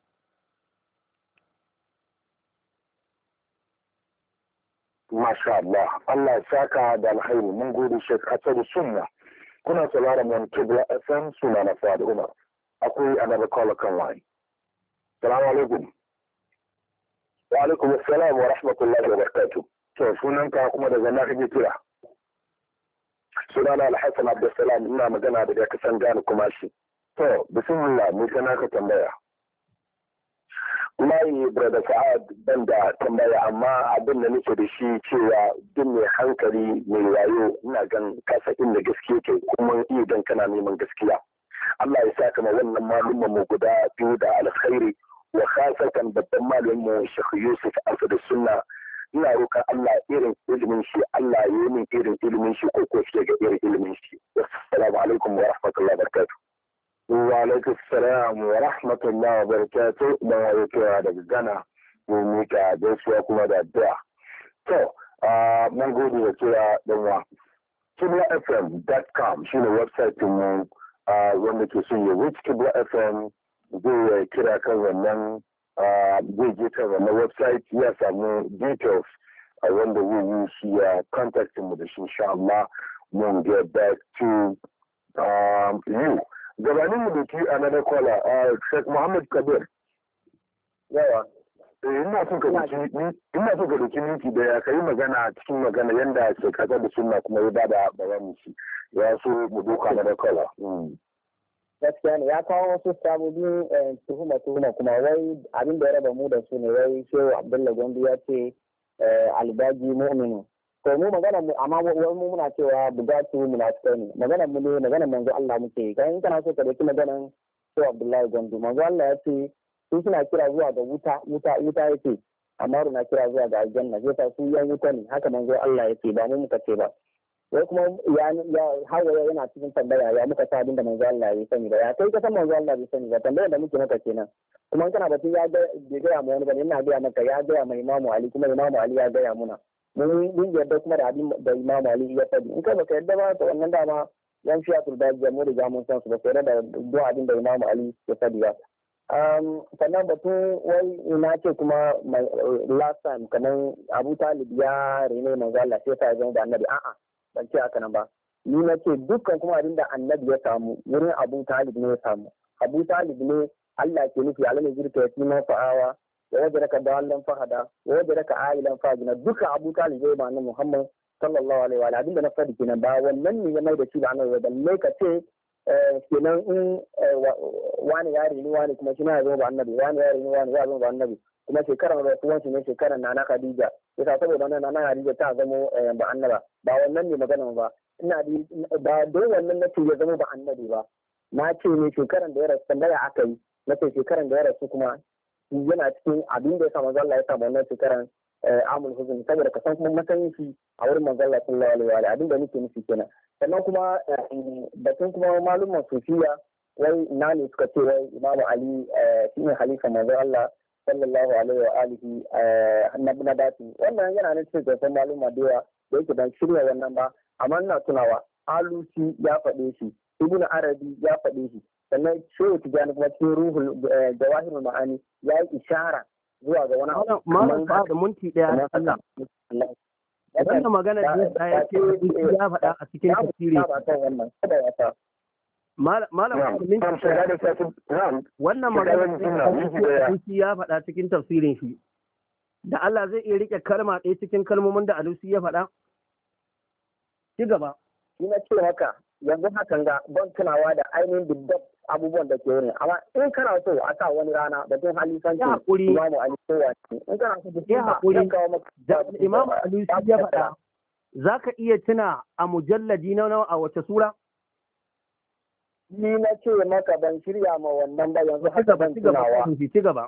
masha Allah Allah ya saka da alkhairi mun gode Sheikh Asadu Sunna kuna sauraron mun Kibla FM suna na Fuad Umar akwai another caller kan line assalamu alaikum wa alaikum assalam wa rahmatullahi wa barakatuh to sunanka kuma daga na kake kira sunana Al-Hassan Abdulsalam ina magana daga kasan Ghana kuma shi to bismillah mu kana ka tambaya Wallahi brother Sa'ad ban da tambaya amma abin da nake da shi cewa duk mai hankali mai wayo ina gan kasa inda gaskiya ke kuma iya dan kana neman gaskiya Allah ya saka ma wannan malumman mu guda biyu da alkhairi wa khasatan babban malamin mu Sheikh Yusuf Asad Sunna ina roƙon Allah irin ilimin shi Allah ya yi min irin ilimin shi ko shi ga irin ilimin shi assalamu alaikum wa rahmatullahi wa barakatuh wa alaikum salam wa rahmatullahi wa barakatuh dan wayo kira daga Ghana mu mika gaisuwa kuma da addu'a to mun gode da kira dan wa kiblafm.com shine website mu wanda ke so ya wuce Kibla FM zai kira kan wannan zai je kan wannan website ya samu details wanda zai yi shi ya contact mu da shi insha Allah mun get back to you gabanin mu da ki another caller Sheikh Muhammad Kabir yawa ina son ka doki minti da ya kai magana cikin magana yanda ke kaza da sunna kuma ya bada bayani shi ya so mu doka another caller gaskiya ne ya kawo wasu sababbin tuhuma kuma wai abin da ya raba mu da su ne wai shehu Abdullahi Gwandu ya ce albaji mu'minu to mu magana mu amma wai mu muna cewa bugatu munafikai ne magana mu ne magana manzo Allah muke kai in kana so ka dauki maganan shehu Abdullahi Gwandu manzo Allah ya ce su suna kira zuwa ga wuta yake amma na kira zuwa ga aljanna zai sa su yan wuta ne haka manzo Allah ya ce ba mu muka ce ba wai kuma ya hawaye yana cikin tambaya ya muka sa abin da manzo Allah ya sani ba ya kai ka san manzo Allah ya sani ba tambayar da muke maka kenan kuma kana batun ya gaya mu wani bane ina gaya maka ya gaya mai Imamu Ali kuma Imamu Ali ya gaya muna mun yarda kuma da abin da Imamu Ali ya faɗi in kai baka yarda ba to wannan dama yan fiyatul da mu da mun san su ba sai da duk abin da Imamu Ali ya faɗi ba sannan batun wai ina ce kuma last time kamar Abu Talib ya rene manzo Allah sai ta zama da annabi a'a ban ce haka nan ba ni na ce dukkan kuma abin da annabi ya samu wurin Abu Talib ne ya samu Abu Talib ne Allah ke nufi alamin zirka ya tima fa'awa wa wajadaka dallan fahada wa wajadaka ailan fajina duka Abu Talib ya ba annabi Muhammad sallallahu alaihi wa alihi abinda na faɗi kenan ba wannan ne ya mai da shi da annabi ba ne ka ce kenan in wani ya rini wani kuma shi ma ya zama ba annabi wani ya rini wani ya zama ba annabi kuma shekarar rasuwan shi ne shekarar Nana Khadija yasa saboda wannan Nana Khadija ta zama ba annaba ba wannan ne magana ba ina ba don wannan nace ya zama ba annabi ba na ce ne shekarar da ya rasu tambaya aka yi na ce shekarar da ya rasu kuma yana cikin abin da ya sa manzo Allah ya sa wannan shekarar amul huzun saboda ka san kuma matsayin shi a wurin manzo Allah sallallahu alaihi wa alihi abin da nake nufi kenan sannan kuma batun kuma malumman sufiya wai na ne suka ce wai Imamu Ali shine halifa manzo Allah sallallahu alaihi wa alihi na dati wannan yana nan cikin gaban maluma da yawa da yake ban shirya wannan ba amma ina tunawa Alusi ya faɗe shi, Ibn Arabi ya faɗe shi, sannan Shehu Tijani kuma cikin Ruhul Jawahirul Ma'ani ya yi ishara zuwa ga wani abu. Malam ba da minti ɗaya Allah. Wannan magana da ya ce ya faɗa a cikin tafsiri. Malam wannan magana da ya faɗa cikin tafsirin shi. Da Allah zai iya rike kalma ɗaya cikin kalmomin da Alusi ya faɗa? Ci gaba. Shi na ce haka yanzu hakan ga ban tunawa da ainihin dubban abubuwan da ke wurin, amma in kana so a sa wani rana da tun halifanci Imamu Ali kowa in kana so ya haƙuri da Imamu Alusi ya faɗa za ka iya tuna a mujalladi na nawa a wace sura? Ni na ce maka ban shirya ma wannan ba yanzu haka ban tunawa. Ci gaba.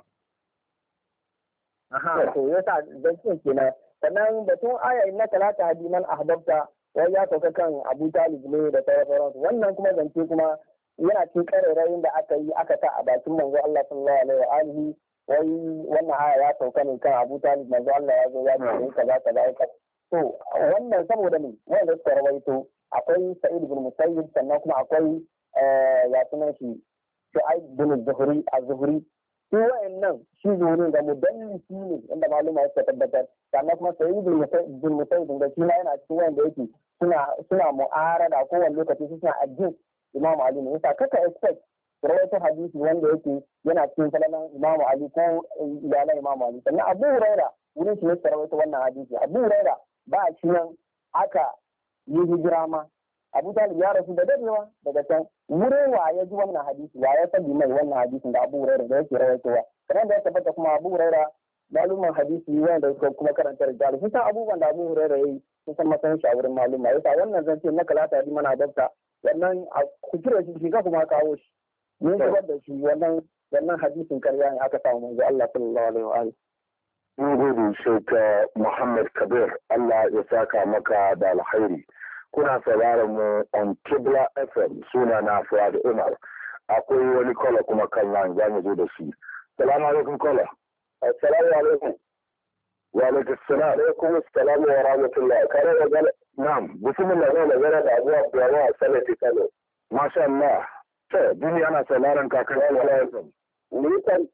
Aha, to yasa dan cin kenan. Sannan batun aya inna talata hadiman ahbabta wai ya sauka kan Abu Talib ne da sauransu. Wannan kuma zance kuma yana cikin karerayin da aka yi aka sa a bakin manzo Allah sallallahu alaihi wa alihi wai wannan aya ya sauka ne kan Abu Talib, manzo Allah ya zo ya ce kaza. To wannan saboda ne wanda suka rawaito akwai Sa'id ibn Musayyib sannan kuma akwai ya sunan shi Shu'aib bin Zuhri az-Zuhri. Su wayannan shi zuhuri ga mudallisi ne inda maluma suka tabbatar, sannan kuma Sa'id ibn Musayyib da shi ma yana cikin wanda yake suna mu'arada kowane lokaci suna ajin Imam Ali ne. Yasa kaka expect rawaito hadisi wanda yake yana cikin falalan Imam Ali ko iyalan Imam Ali. Sannan Abu Huraira wurin shi ne rawaito wannan hadisi. Abu Huraira ba shi nan aka yi hijira ma. Abu Talib ya rasu da dadewa daga can. Wurin wa ya ji wannan hadisi, wa ya sabi mai wannan hadisin da Abu Huraira da yake rawaitowa. Kamar da ya tabbata kuma Abu Huraira maluman hadisi wanda suka kuma karanta rijal sun san abubuwan da Abu Huraira yayi, sun san matsayin shi a wurin maluma. Yasa wannan zan ce na kalata bi mana dabta wannan a kira shi ka kuma kawo shi. Mun zubar da shi wannan hadisin karya ne aka samu manzo Allah sallallahu alaihi wa alihi. Mun gode Sheikh Muhammad Kabir, Allah ya saka maka da alkhairi. Kuna sauraron mu on Kibla FM, suna na Fuad Umar. Akwai wani kola kuma kan nan za mu zo da shi. Salamu alaikum kola. Assalamu alaikum. Wa alaikum salam. Alaikum assalam wa rahmatullah. Kare da gala. Na'am, bismillah na magana da Abu Abdullah Salati Kano. Masha Allah. To, duniya ana sauraron kakan Allah. Ni kan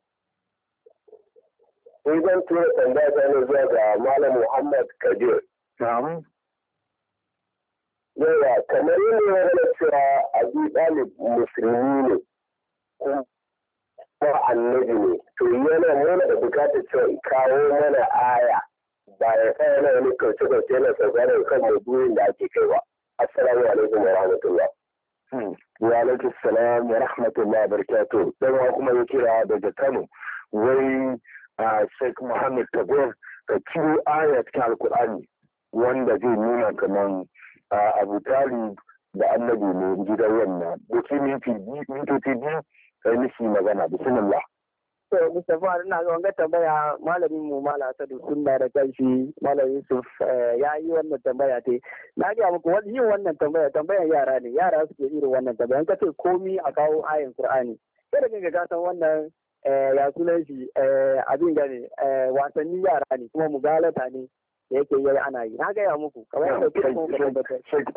idan tura tambaya ta ne zuwa ga Malam Muhammad Kabir. Na'am. Yawa, kamar yin yana cewa Abu Talib musulmi ne, kuma annabi ne, to yana mana da bukatar cewa kawo mana aya ba ya sa yana wani kauce-kauce na sauƙarar kan mabuyin da ake kaiwa. Assalamu alaikum wa rahmatullah. Wa alaikum salam wa rahmatullah wa barakatuh. Dan wa kuma ya kira daga Kano, wai Sheikh Muhammad Kabir ka ciro aya cikin Alkur'ani wanda zai nuna kaman Abu Talib da annabi ne gidan wannan. Doki mintoci biyu kai mishi magana. Bismillah. To Mustapha ina ga wanga tambaya malamin mu Malam Asadu Sunna da kanshi Malam Yusuf ya yi wannan tambaya te. Na ga muku yin wannan tambayan yara ne. Yara suke irin wannan tambaya. In ka ce komi a kawo ayin Qur'ani. Sai da kinga ka san wannan ya sunan shi abin gane wasanni yara ne kuma mugalata ne da yake yi ana yi. Na gaya muku kamar yadda kuka kuma tabbatar.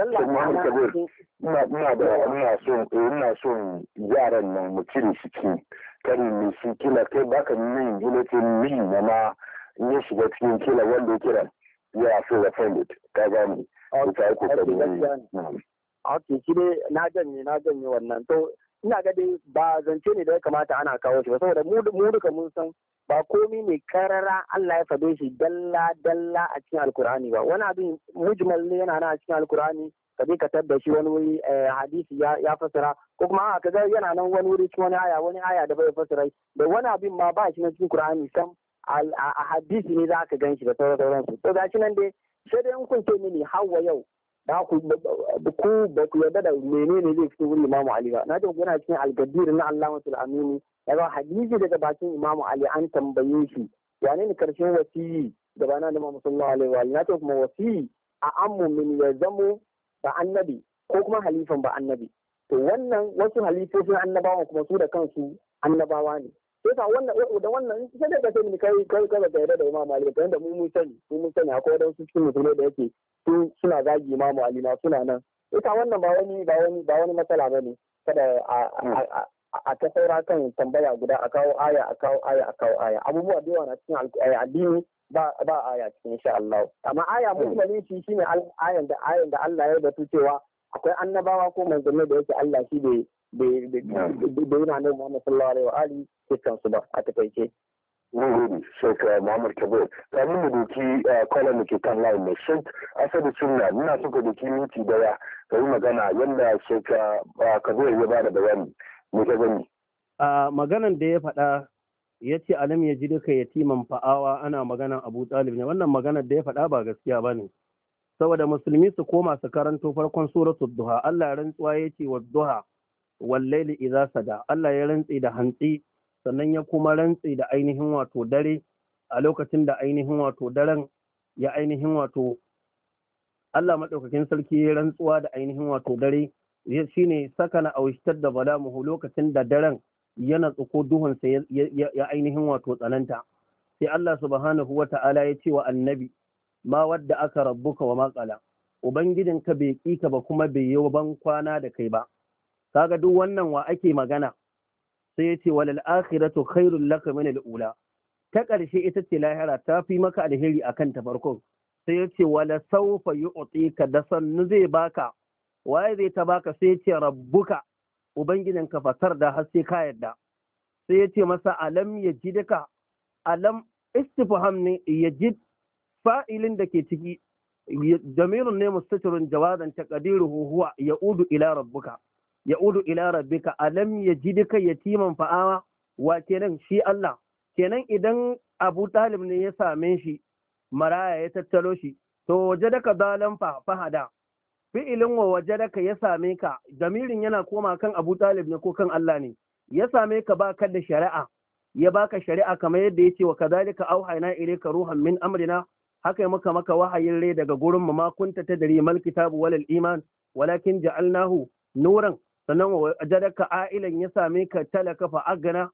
ina son yaran nan mu cire shi ki karin ne shi kila kai baka min guletin min na ma in ya shiga cikin kila wanda ya kira ya feel offended ka gani ta yi kokari ne. Ok, shi dai na janye wannan. To ina ga dai ba zance ne da ya kamata ana kawo shi ba saboda mu duka mun san ba komi ne karara Allah ya fade shi dalla a cikin alkur'ani ba. Wani abin mujmal ne yana nan a cikin alkur'ani ka je ka tabba shi wani wuri hadisi ya fasara ko kuma ka ga yana nan wani wuri cikin wani aya da bai fasara da wani abin ma ba shi na cikin Qur'ani sam a hadisi ne za ka gan shi da sauransu. To ga shi nan dai sai dai in kun ce mini hawa yau da ku ba ku yarda da menene zai fito wurin Imam Ali ba. Na ce yana cikin al-Gadir na Allamatul Amini daga hadisi daga bakin Imam Ali an tambaye shi wane ne karshen wasiyi da bana da Muhammad sallallahu alaihi wa sallam. Na ce kuma wasiyi a ammu min ya zamo ba annabi ko kuma halifan ba annabi. To wannan wasu halifofin annabawa kuma su da kansu annabawa ne. Sai ka wannan sai da kace ni kai ka yarda da Imam Ali da mu mun sani akwai wadansu cikin musulmai da yake suna zagi Imam Ali na suna nan ita wannan ba wani matsala bane kada a ta saura kan tambaya guda a kawo aya abubuwa da yawa na cikin addini ba aya cikin insha Allah amma aya musulmi shi shine ayan da Allah ya batu cewa akwai annabawa ko manzanni da yake Allah shi bai yana nan Muhammad sallallahu alaihi wa alihi dukkan su ba a takaice. Mun gode Sheikh Muhammad Kabir. Kamin mu doki kwanan da ke kan layin mai Sheikh Asadu Sunna muna so ka doki minti daya ka yi magana yadda Sheikh Kabir ya bada bayani me ka gani. Maganan da ya faɗa ya ce alam ya ji duka yatiman fa'awa ana maganan Abu Talib ne wannan maganar da ya faɗa ba gaskiya ba ne. Saboda musulmi su koma su karanto farkon suratul duha Allah ya rantsuwa ya ce wa duha wallaili idza sada Allah ya rantsi da hantsi sannan ya kuma rantsi da ainihin wato dare a lokacin da ainihin wato daren ya ainihin wato Allah madaukakin sarki ya rantsuwa da ainihin wato dare shine sakana awishtar da balamuhu lokacin da daren ya natsu ko duhun sa ya ainihin wato tsananta sai Allah subhanahu wata'ala ya ce wa annabi ma wadda aka rabbuka wa ma qala ubangijinka bai kika ba kuma bai yi ban kwana da kai ba kaga duk wannan wa ake magana sai yace walal akhiratu khairul laka min al ula ta ƙarshe ita ce lahira ta fi maka alheri akan ta farkon sai yace wala sawfa yu'tika da sannu zai baka waye zai ta baka sai yace rabbuka ubangijin ka fatar da har sai ka yadda sai yace masa alam yajidka alam istifham ne yajid fa'ilin da ke ciki damirun ne mustatirun jawadan taqdiruhu huwa ya'udu ila rabbuka ya'udu ila rabbika alam yajidka yatiman fa'awa wa kenan shi Allah kenan idan Abu Talib ne ya same shi maraya ya tattalo shi to wajadaka dalan fahada fi'ilin wa wajadaka ya same ka damirin yana koma kan Abu Talib ne ko kan Allah ne ya same ka baka da shari'a ya baka shari'a kamar yadda yace wa kadhalika auhayna ilayka ruhan min amrina haka yi maka wahayin rai daga gurin mu ma kunta tadri mal kitabu walal iman walakin ja'alnahu nuran sannan wajadaka ailan ya same ka talaka fa agana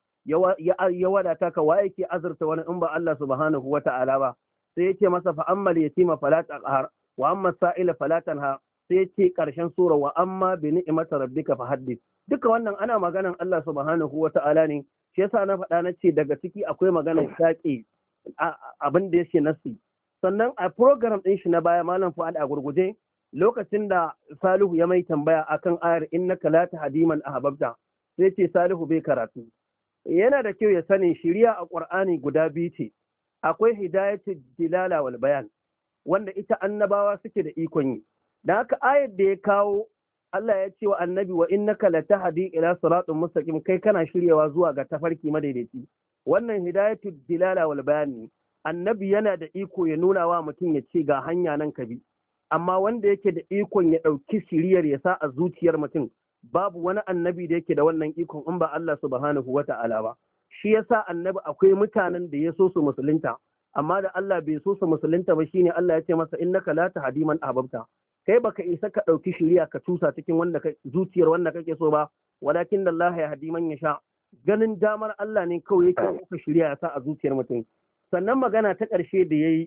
ya wadata ka wa yake azurta wani in ba Allah subhanahu wata'ala ba sai yace masa fa ammal yatima fala taqhar wa amma sa'ila fala tanha sai yace karshen sura wa amma bi ni'mati rabbika fa haddith duka wannan ana maganan Allah subhanahu wata'ala ne shi yasa na faɗa na ce daga ciki akwai maganar shaƙi abin da yake nasi sannan a program ɗin shi na baya malam Fuad a gurguje lokacin da Salihu ya mai tambaya akan ayar innaka la tahdi man ahbabta sai ce Salihu bai karatu yana da kyau ya sani shiriya a Qur'ani guda biyu ce akwai hidayatul dilala wal bayan wanda ita annabawa suke da ikon yi dan haka ayar da ya kawo Allah ya ce wa annabi wa innaka la tahdi ila siratin mustaqim kai kana shiryawa zuwa ga tafarki madaidaici wannan hidayatul dilala wal bayan ne annabi yana da iko ya nuna wa mutum ya ce ga hanya nan ka bi amma wanda yake da ikon ya ɗauki shiriyar ya sa a zuciyar mutum babu wani annabi da yake da wannan ikon in ba Allah subhanahu wa ta'ala ba shi yasa annabi akwai mutanen da ya so su musulunta amma da Allah bai so su musulunta ba shine Allah ya ce masa innaka la tahdi man ahbabta kai baka isa ka ɗauki shiriya ka tusa cikin zuciyar wanda kake so ba walakin Allah ya hadi man yasha ganin damar Allah ne kawai yake ka shiriya ya sa a zuciyar mutum sannan magana ta ƙarshe da yayi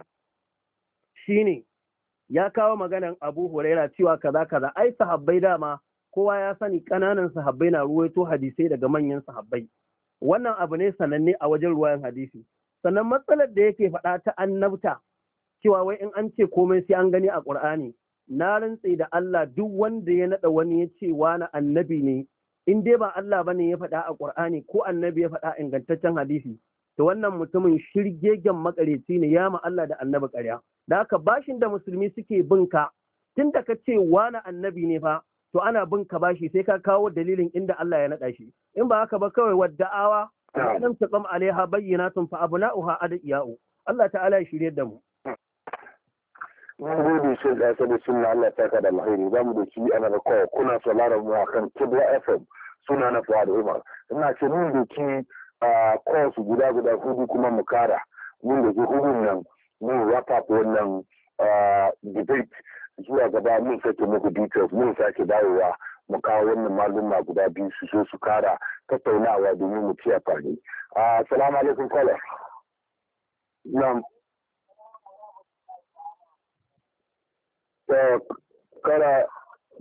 shine ya kawo maganan Abu Huraira cewa kaza ai sahabbai dama kowa ya sani kananan sahabbai na ruwaito hadisai daga manyan sahabbai wannan abu ne sananne a wajen ruwayan hadisi sannan matsalar da yake faɗa ta annabta cewa wai in an ce komai sai an gani a Qur'ani na rantse da Allah duk wanda ya nada wani ya ce wani annabi ne in dai ba Allah bane ya faɗa a Qur'ani ko annabi ya faɗa ingantaccen hadisi to wannan mutumin shirgegen makareci ne ya ma Allah da annabi ƙarya da haka bashin da musulmi suke binka tun da ka ce wani annabi ne fa to ana binka bashi sai ka kawo dalilin inda Allah ya naɗa shi in ba haka ba kawai wadda'awa lam taqam alaiha bayyinatun fa abna'uha adiya'u Allah ta'ala ya shirye da mu mun gode shi da sabu sunna Allah ta kada alheri zamu da shi ana da kowa kuna sauraron mu akan Kibla FM suna na Fuad Umar ina ce mun da ki course guda hudu kuma mu kara mun da hudun nan mun wrap up wannan debate zuwa gaba mun sake muku details mun sake dawowa mu kawo wannan maluma guda biyu su so su kara tattaunawa domin mu ci amfani assalamu alaikum caller na'am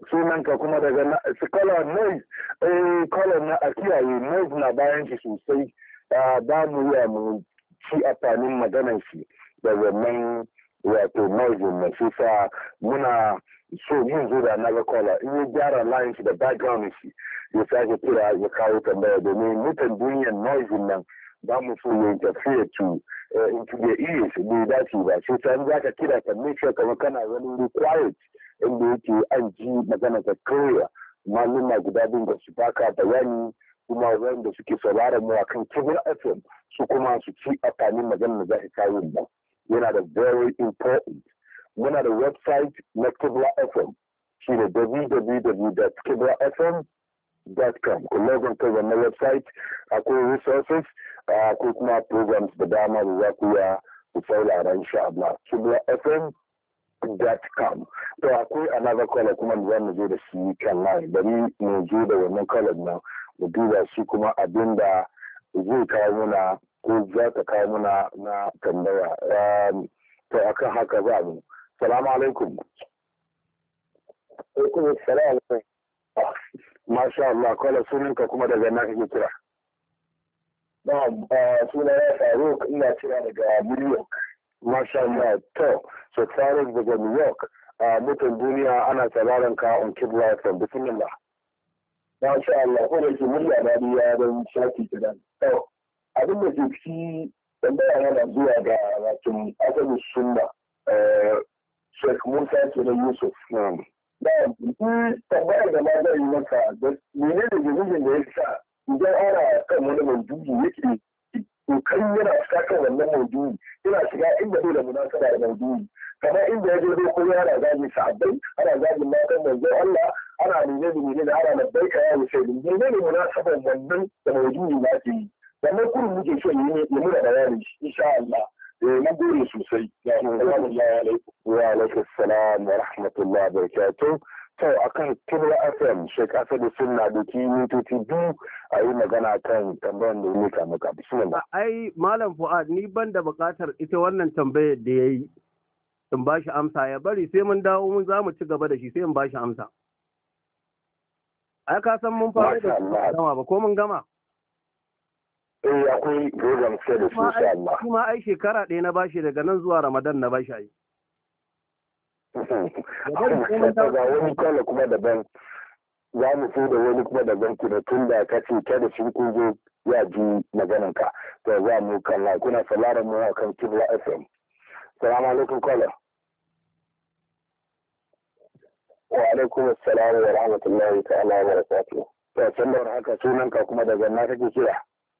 sunanka kuma daga color noise color na a kiyaye noise na bayan shi sosai ba mu yi mu ci amfanin maganar shi da wannan wato noise na shi sa muna so yin zo da naga color in ya gyara line shi da background shi ya sake kira ya kawo tambaya domin mutan duniyar noise nan ba mu so ya interfere into the ears bai dace ba shi sa in zaka kira ka make sure kamar kana wani wuri quiet inda yake an ji magana ta clear maluma guda biyu da su baka bayani kuma wanda suke sauraron mu akan Kibra FM su kuma su ci amfanin magana da za ka kawo ba yana da very important muna da website na Kibra FM shi ne www.kibrafm.com ku logon kai wannan website akwai resources akwai kuma programs da dama da za ku ya ku saurara insha Allah kibrafm.com to akwai another caller kuma da zamu zo da shi kan line bari mu zo da wannan caller nan mu duba shi kuma abinda zai kawo muna ko za ta kawo muna na tambaya to akan haka za mu salamu alaikum alaikum salam masha Allah caller sunanka kuma daga na kake kira na'am suna ya Faruk ina kira daga New York masha Allah to so Faruk daga New York mutan duniya ana sauraron ka on Kibra FM bismillah masha Allah ko da ke murya da ya don shafi kidan to abin da ke ci tambaya yana zuwa ga wato asalin sunna Sheikh Musa Kenan Yusuf tambayar da ma zai yi maka mene da jirgin da ya sa idan ana kan wani maudu'i yake kokarin yana fita kan wannan maudu'i yana shiga inda bai da munasaba da maudu'i kamar inda ya je ko yana zagin sahabbai ana zagin matan manzon Allah ana mene da ana labbaika ya wuce mene ne munasabar wannan da maudu'i da ake yi wannan kurin muke so ya muna bayani insha Allah mun gode sosai ya salamu alaikum wa alaikum salam wa rahmatullahi wa barakatuh to akan Kibra FM Sheikh Asadu Sunna doki mintoci biyu a yi magana kan tambayar da ya kama ka bismillah ai malam Fuad ni ban da buƙatar ita wannan tambayar da yayi in ba shi amsa ya bari sai mun dawo mun za mu ci gaba da shi sai in ba shi amsa ai ka san mun fara da gama ba ko mun gama akwai program sai da su insha Allah kuma ai shekara ɗaya na bashi daga nan zuwa Ramadan na bashi ai ga wani kala kuma daban za mu so da wani kuma daban kuna tun da ka ce kada shi kun zo ya ji maganan ka to za mu kalla kuna sauraron mu kan Kibra FM salamu alaikum kala wa alaikum assalam wa rahmatullahi ta'ala wa barakatuh to sannan haka sunan ka kuma daga na kake kira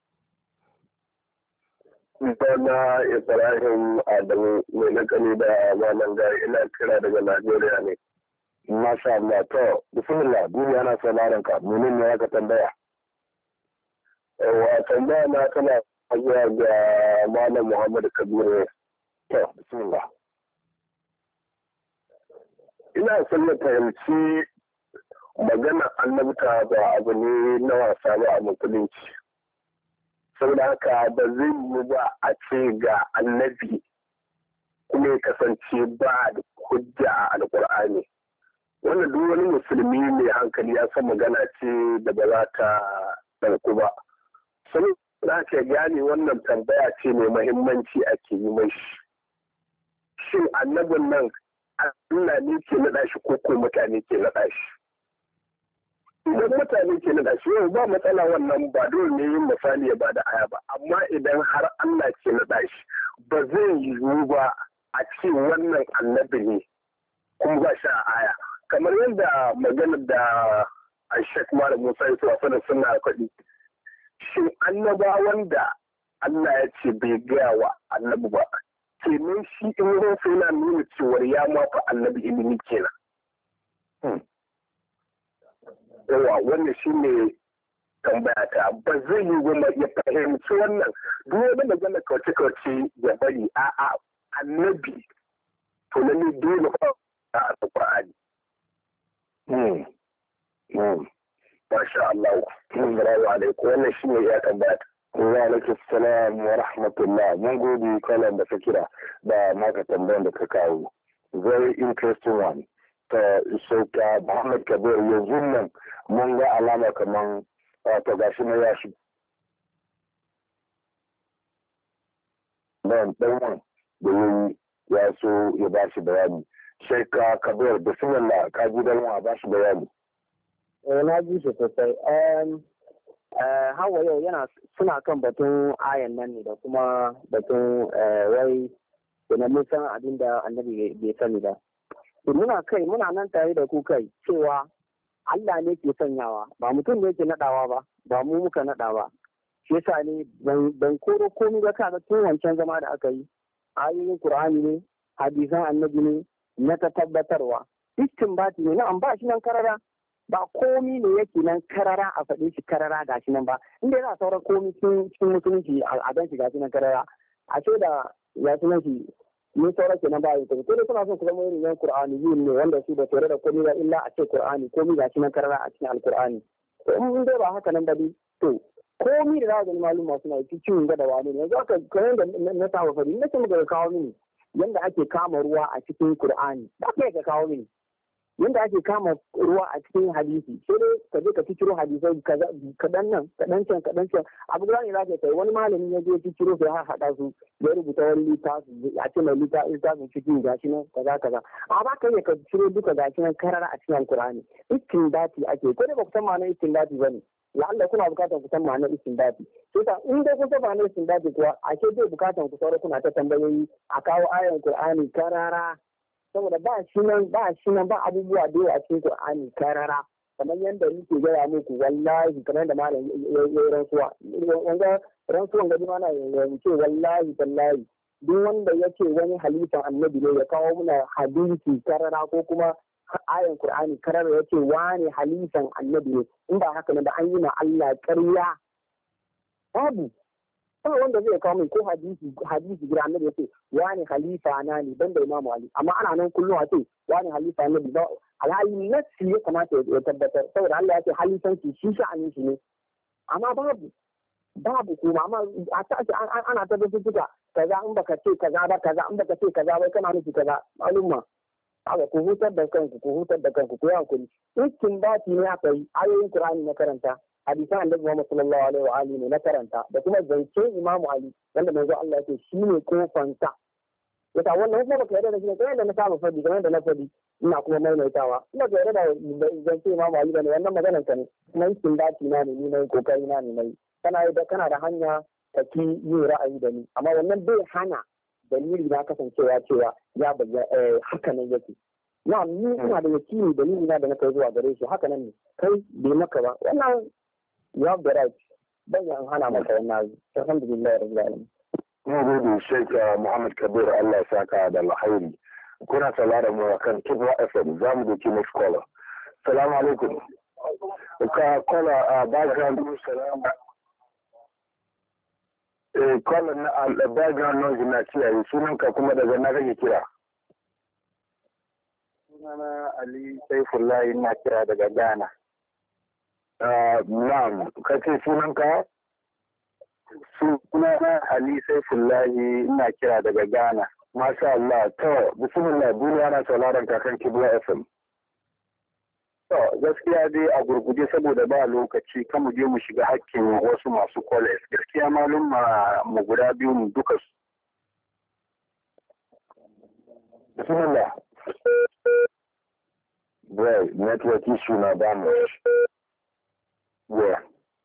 Bana Ibrahim Adamu mai nakali da malam gari ina kira daga Najeriya ne. Masha Allah to bismillah duniya na sauraron ka menene ne aka tambaya? Wa tambaya na kana zuwa ga malam Muhammad Kabiru. To bismillah. Ina son na fahimci magana annabta ba abu ne na wasa ba a musulunci. Saboda haka ba zai yi ba a ce ga annabi kuma ya kasance ba da hujja a alkur'ani wannan duk wani musulmi mai hankali ya san magana ce da ba za ta ɗauku ba sun za ka gane wannan tambaya ce mai mahimmanci ake yi mai shin annabin nan Allah ne ke naɗa shi ko ko mutane ke naɗa shi idan mutane ke naɗa shi yau ba matsala wannan ba dole ne yin misali ya bada aya ba amma idan har Allah ke naɗa shi ba zai yiwu ba a ce wannan annabi ne kuma ba shi a aya kamar yadda maganar da Sheikh Malam Musa ya tsaya sanar suna faɗi shin annaba wanda Allah ya ce bai gaya wa annabi ba kenan shi in ruwan sai na nuna cewar ya mafa annabi ilimi kenan yawa wannan shi ne tambaya ta ba zai yi goma ya fahimci wannan duk wani magana kauce-kauce ya bari a'a annabi to na ne dole fa a alƙur'ani masha Allah assalamu alaikum wannan shi ne ya tambaya ta wa alaikum salam wa rahmatullah mun gode kalan da ka kira da maka tambayan da ka kawo very interesting one ta Sheikh Muhammad Kabir yanzu nan mun ga alama kaman ta gashi na yashi nan dan da yayi ya so ya ba shi bayani. Sheikh Kabir bismillah ka ji dan wa ba shi bayani. Na ji shi sosai. Hawa yau suna kan batun ayan nan ne da kuma batun wai da mun san abin da annabi bai sani ba. Muna nan tare da ku kai cewa Allah ne ke sanyawa ba mutum ne ke nadawa ba mu muka nada ba. Shi yasa ne ban koro komai ba kaga tun wancan zama da aka yi ayoyin Qur'ani ne hadisan annabi ne na ta tabbatarwa. Istinbati ne na an ba shi nan karara. Ba komi ne yake nan karara a faɗe shi karara ga shi nan ba inda yana sauran komi cikin musulunci a gan shi ga shi nan karara a ce da ya sunan shi mun sauran kenan ba yi tafi dai suna son ku zama irin yan Qur'ani yin ne wanda su ba tare da komi ba illa a ce Qur'ani komi ga shi nan karara a cikin Al-Qur'ani to in dai ba haka nan ba dai to komi da za ga maluma suna yi cikin ga da wani ne yanzu aka kamar da na saba fadi na ce muka kawo mini yanda ake kama ruwa a cikin Qur'ani ba kai ka kawo mini yanda ake kama ruwa a cikin hadisi sai dai ka je ka ciro hadisai kaɗan nan kaɗan can abu da ne za ka kai wani malamin ya je ciro sai har haɗa su ya rubuta wani littafi a ce mai littafin cikin gashi nan kaza a ba ka iya ka ciro duka gashi nan karara a cikin Qur'ani istinbati ake ko dai ba ku san ma'anar istinbati bane la'alla kuna bukatar ku san ma'anar istinbati sai ta in dai kun san ma'anar istinbati kuwa ake dai bukatar ku saura kuna ta tambayoyi a kawo ayan Qur'ani karara saboda ba shi nan ba abubuwa da yawa cikin Qur'ani karara kamar yadda nake gaya muku wallahi kamar da malam ya yi rantsuwa wanda rantsuwan gadi mana ya ce wallahi tallahi duk wanda ya ce wani halifan annabi ne ya kawo muna hadisi karara ko kuma ayan Qur'ani karara ya ce wani halifan annabi ne in ba haka ne ba an yi ma Allah ƙarya babu ba wanda zai kawo min ko hadisi gida annabi yace wani halifa na ne banda imamu ali amma ana nan kullum a ce wani halifa annabi ba alhali nafsi ya kamata ya tabbatar saboda Allah ya ce halifanci shi sha'anin shi ne amma babu kuma amma a ta ana tabbatar da kaza in baka ce kaza ba kaza in baka ce kaza wai kana nufi kaza malumma haka ku hutar da kanku ku yi hankuri istinbati ne aka yi ayoyin Qur'ani na karanta hadisan annabi Muhammad sallallahu alaihi wa alihi ne na karanta da kuma zancen Imam Ali wanda manzo Allah ya ce shine kofansa yasa wannan kuma baka yarda da shi ne kamar da na saba fadi kamar da na fadi ina kuma maimaitawa ina ga yarda da zancen Imam Ali bane wannan maganar ka ne kuma istinbati na ne ni nayi kokari na ne nayi kana da hanya ka ki yin ra'ayi da ni amma wannan bai hana dalili na kasancewa cewa ya bayyana haka nan yake na ni ina da yakini dalili na da na kai zuwa gare shi haka nan ne kai bai maka ba wannan you have the right ban yan hana maka wannan alhamdulillah rabbil alamin mun gode Sheikh Muhammad Kabir Allah ya saka da alkhairi kuna sauraron mu kan Kibra FM zamu doki next caller assalamu alaikum ka caller background salam caller na background noise na kiyaye sunan ka kuma daga na kake kira sunana Ali Saifullahi na kira daga Ghana. Na'am, kace sunanka? Sunana Ali Saifullahi na kira daga Ghana. Masha Allah, to bismillah duniya na sauraron kakan Kibla FM. To gaskiya dai a gurguje saboda ba lokaci kan mu je mu shiga hakkin wasu masu college. Gaskiya malum mu guda biyu mu duka su. Bismillah. Boy, network issue na damage. Yeah.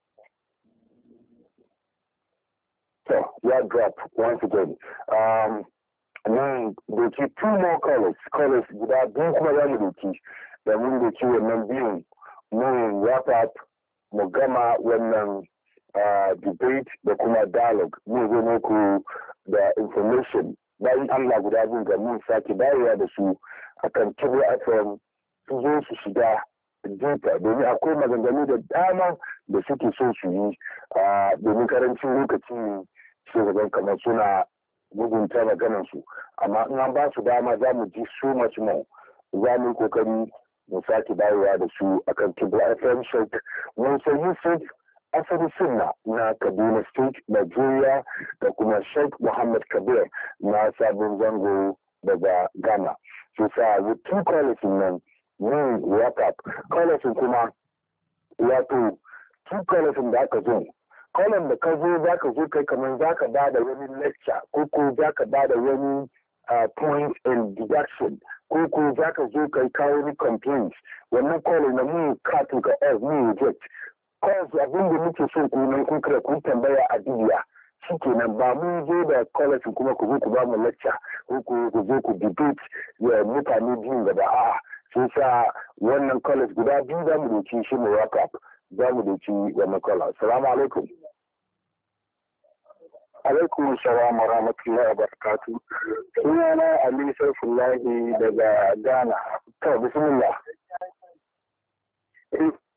So, yeah, drop once again. Then they keep two more callers guda biyu kuma za mu doki da mun doki wannan biyun mun wrap up mu gama wannan debate da kuma dialogue mun zo muku da information bayan Allah guda biyu ga mun sake dawowa da su akan Kibra FM su zo su shiga deeper domin akwai maganganu da dama da suke so su yi domin karancin lokaci ne shugaban kamar suna mugunta maganar su amma in an ba su dama za mu ji so much more za mu yi kokari mu sake dawowa da su akan Kibra FM Sheikh Musa Yusuf Asadu Sunna na Kaduna State Nigeria da kuma Sheikh Muhammad Kabir na Sabon Zango daga Ghana. So sa with two callers nan mun WhatsApp. Kwalasin kuma wato two kwalasin da aka zo. Kwalan da ka zo za ka zo kai kamar za ka ba da wani lecture ko za ka ba da wani point and deduction ko za ka zo kai kawo ni complaints. Wannan kwalin na mun katin ka mun reject. Kawai abin da muke so ku nan kun kira kun tambaya a bidiya. Shi kenan ba mun zo da kwalasin kuma ku zo ku ba mu lecture ko ku zo ku debate mutane biyun gaba a'a. Sai sa wannan college guda biyu za mu doki shi mu wrap up za mu doki wannan college. Assalamu alaikum. Alaikum assalam wa rahmatullahi wa barakatuh. Sunana Ali Saifullahi daga Ghana. To bismillah.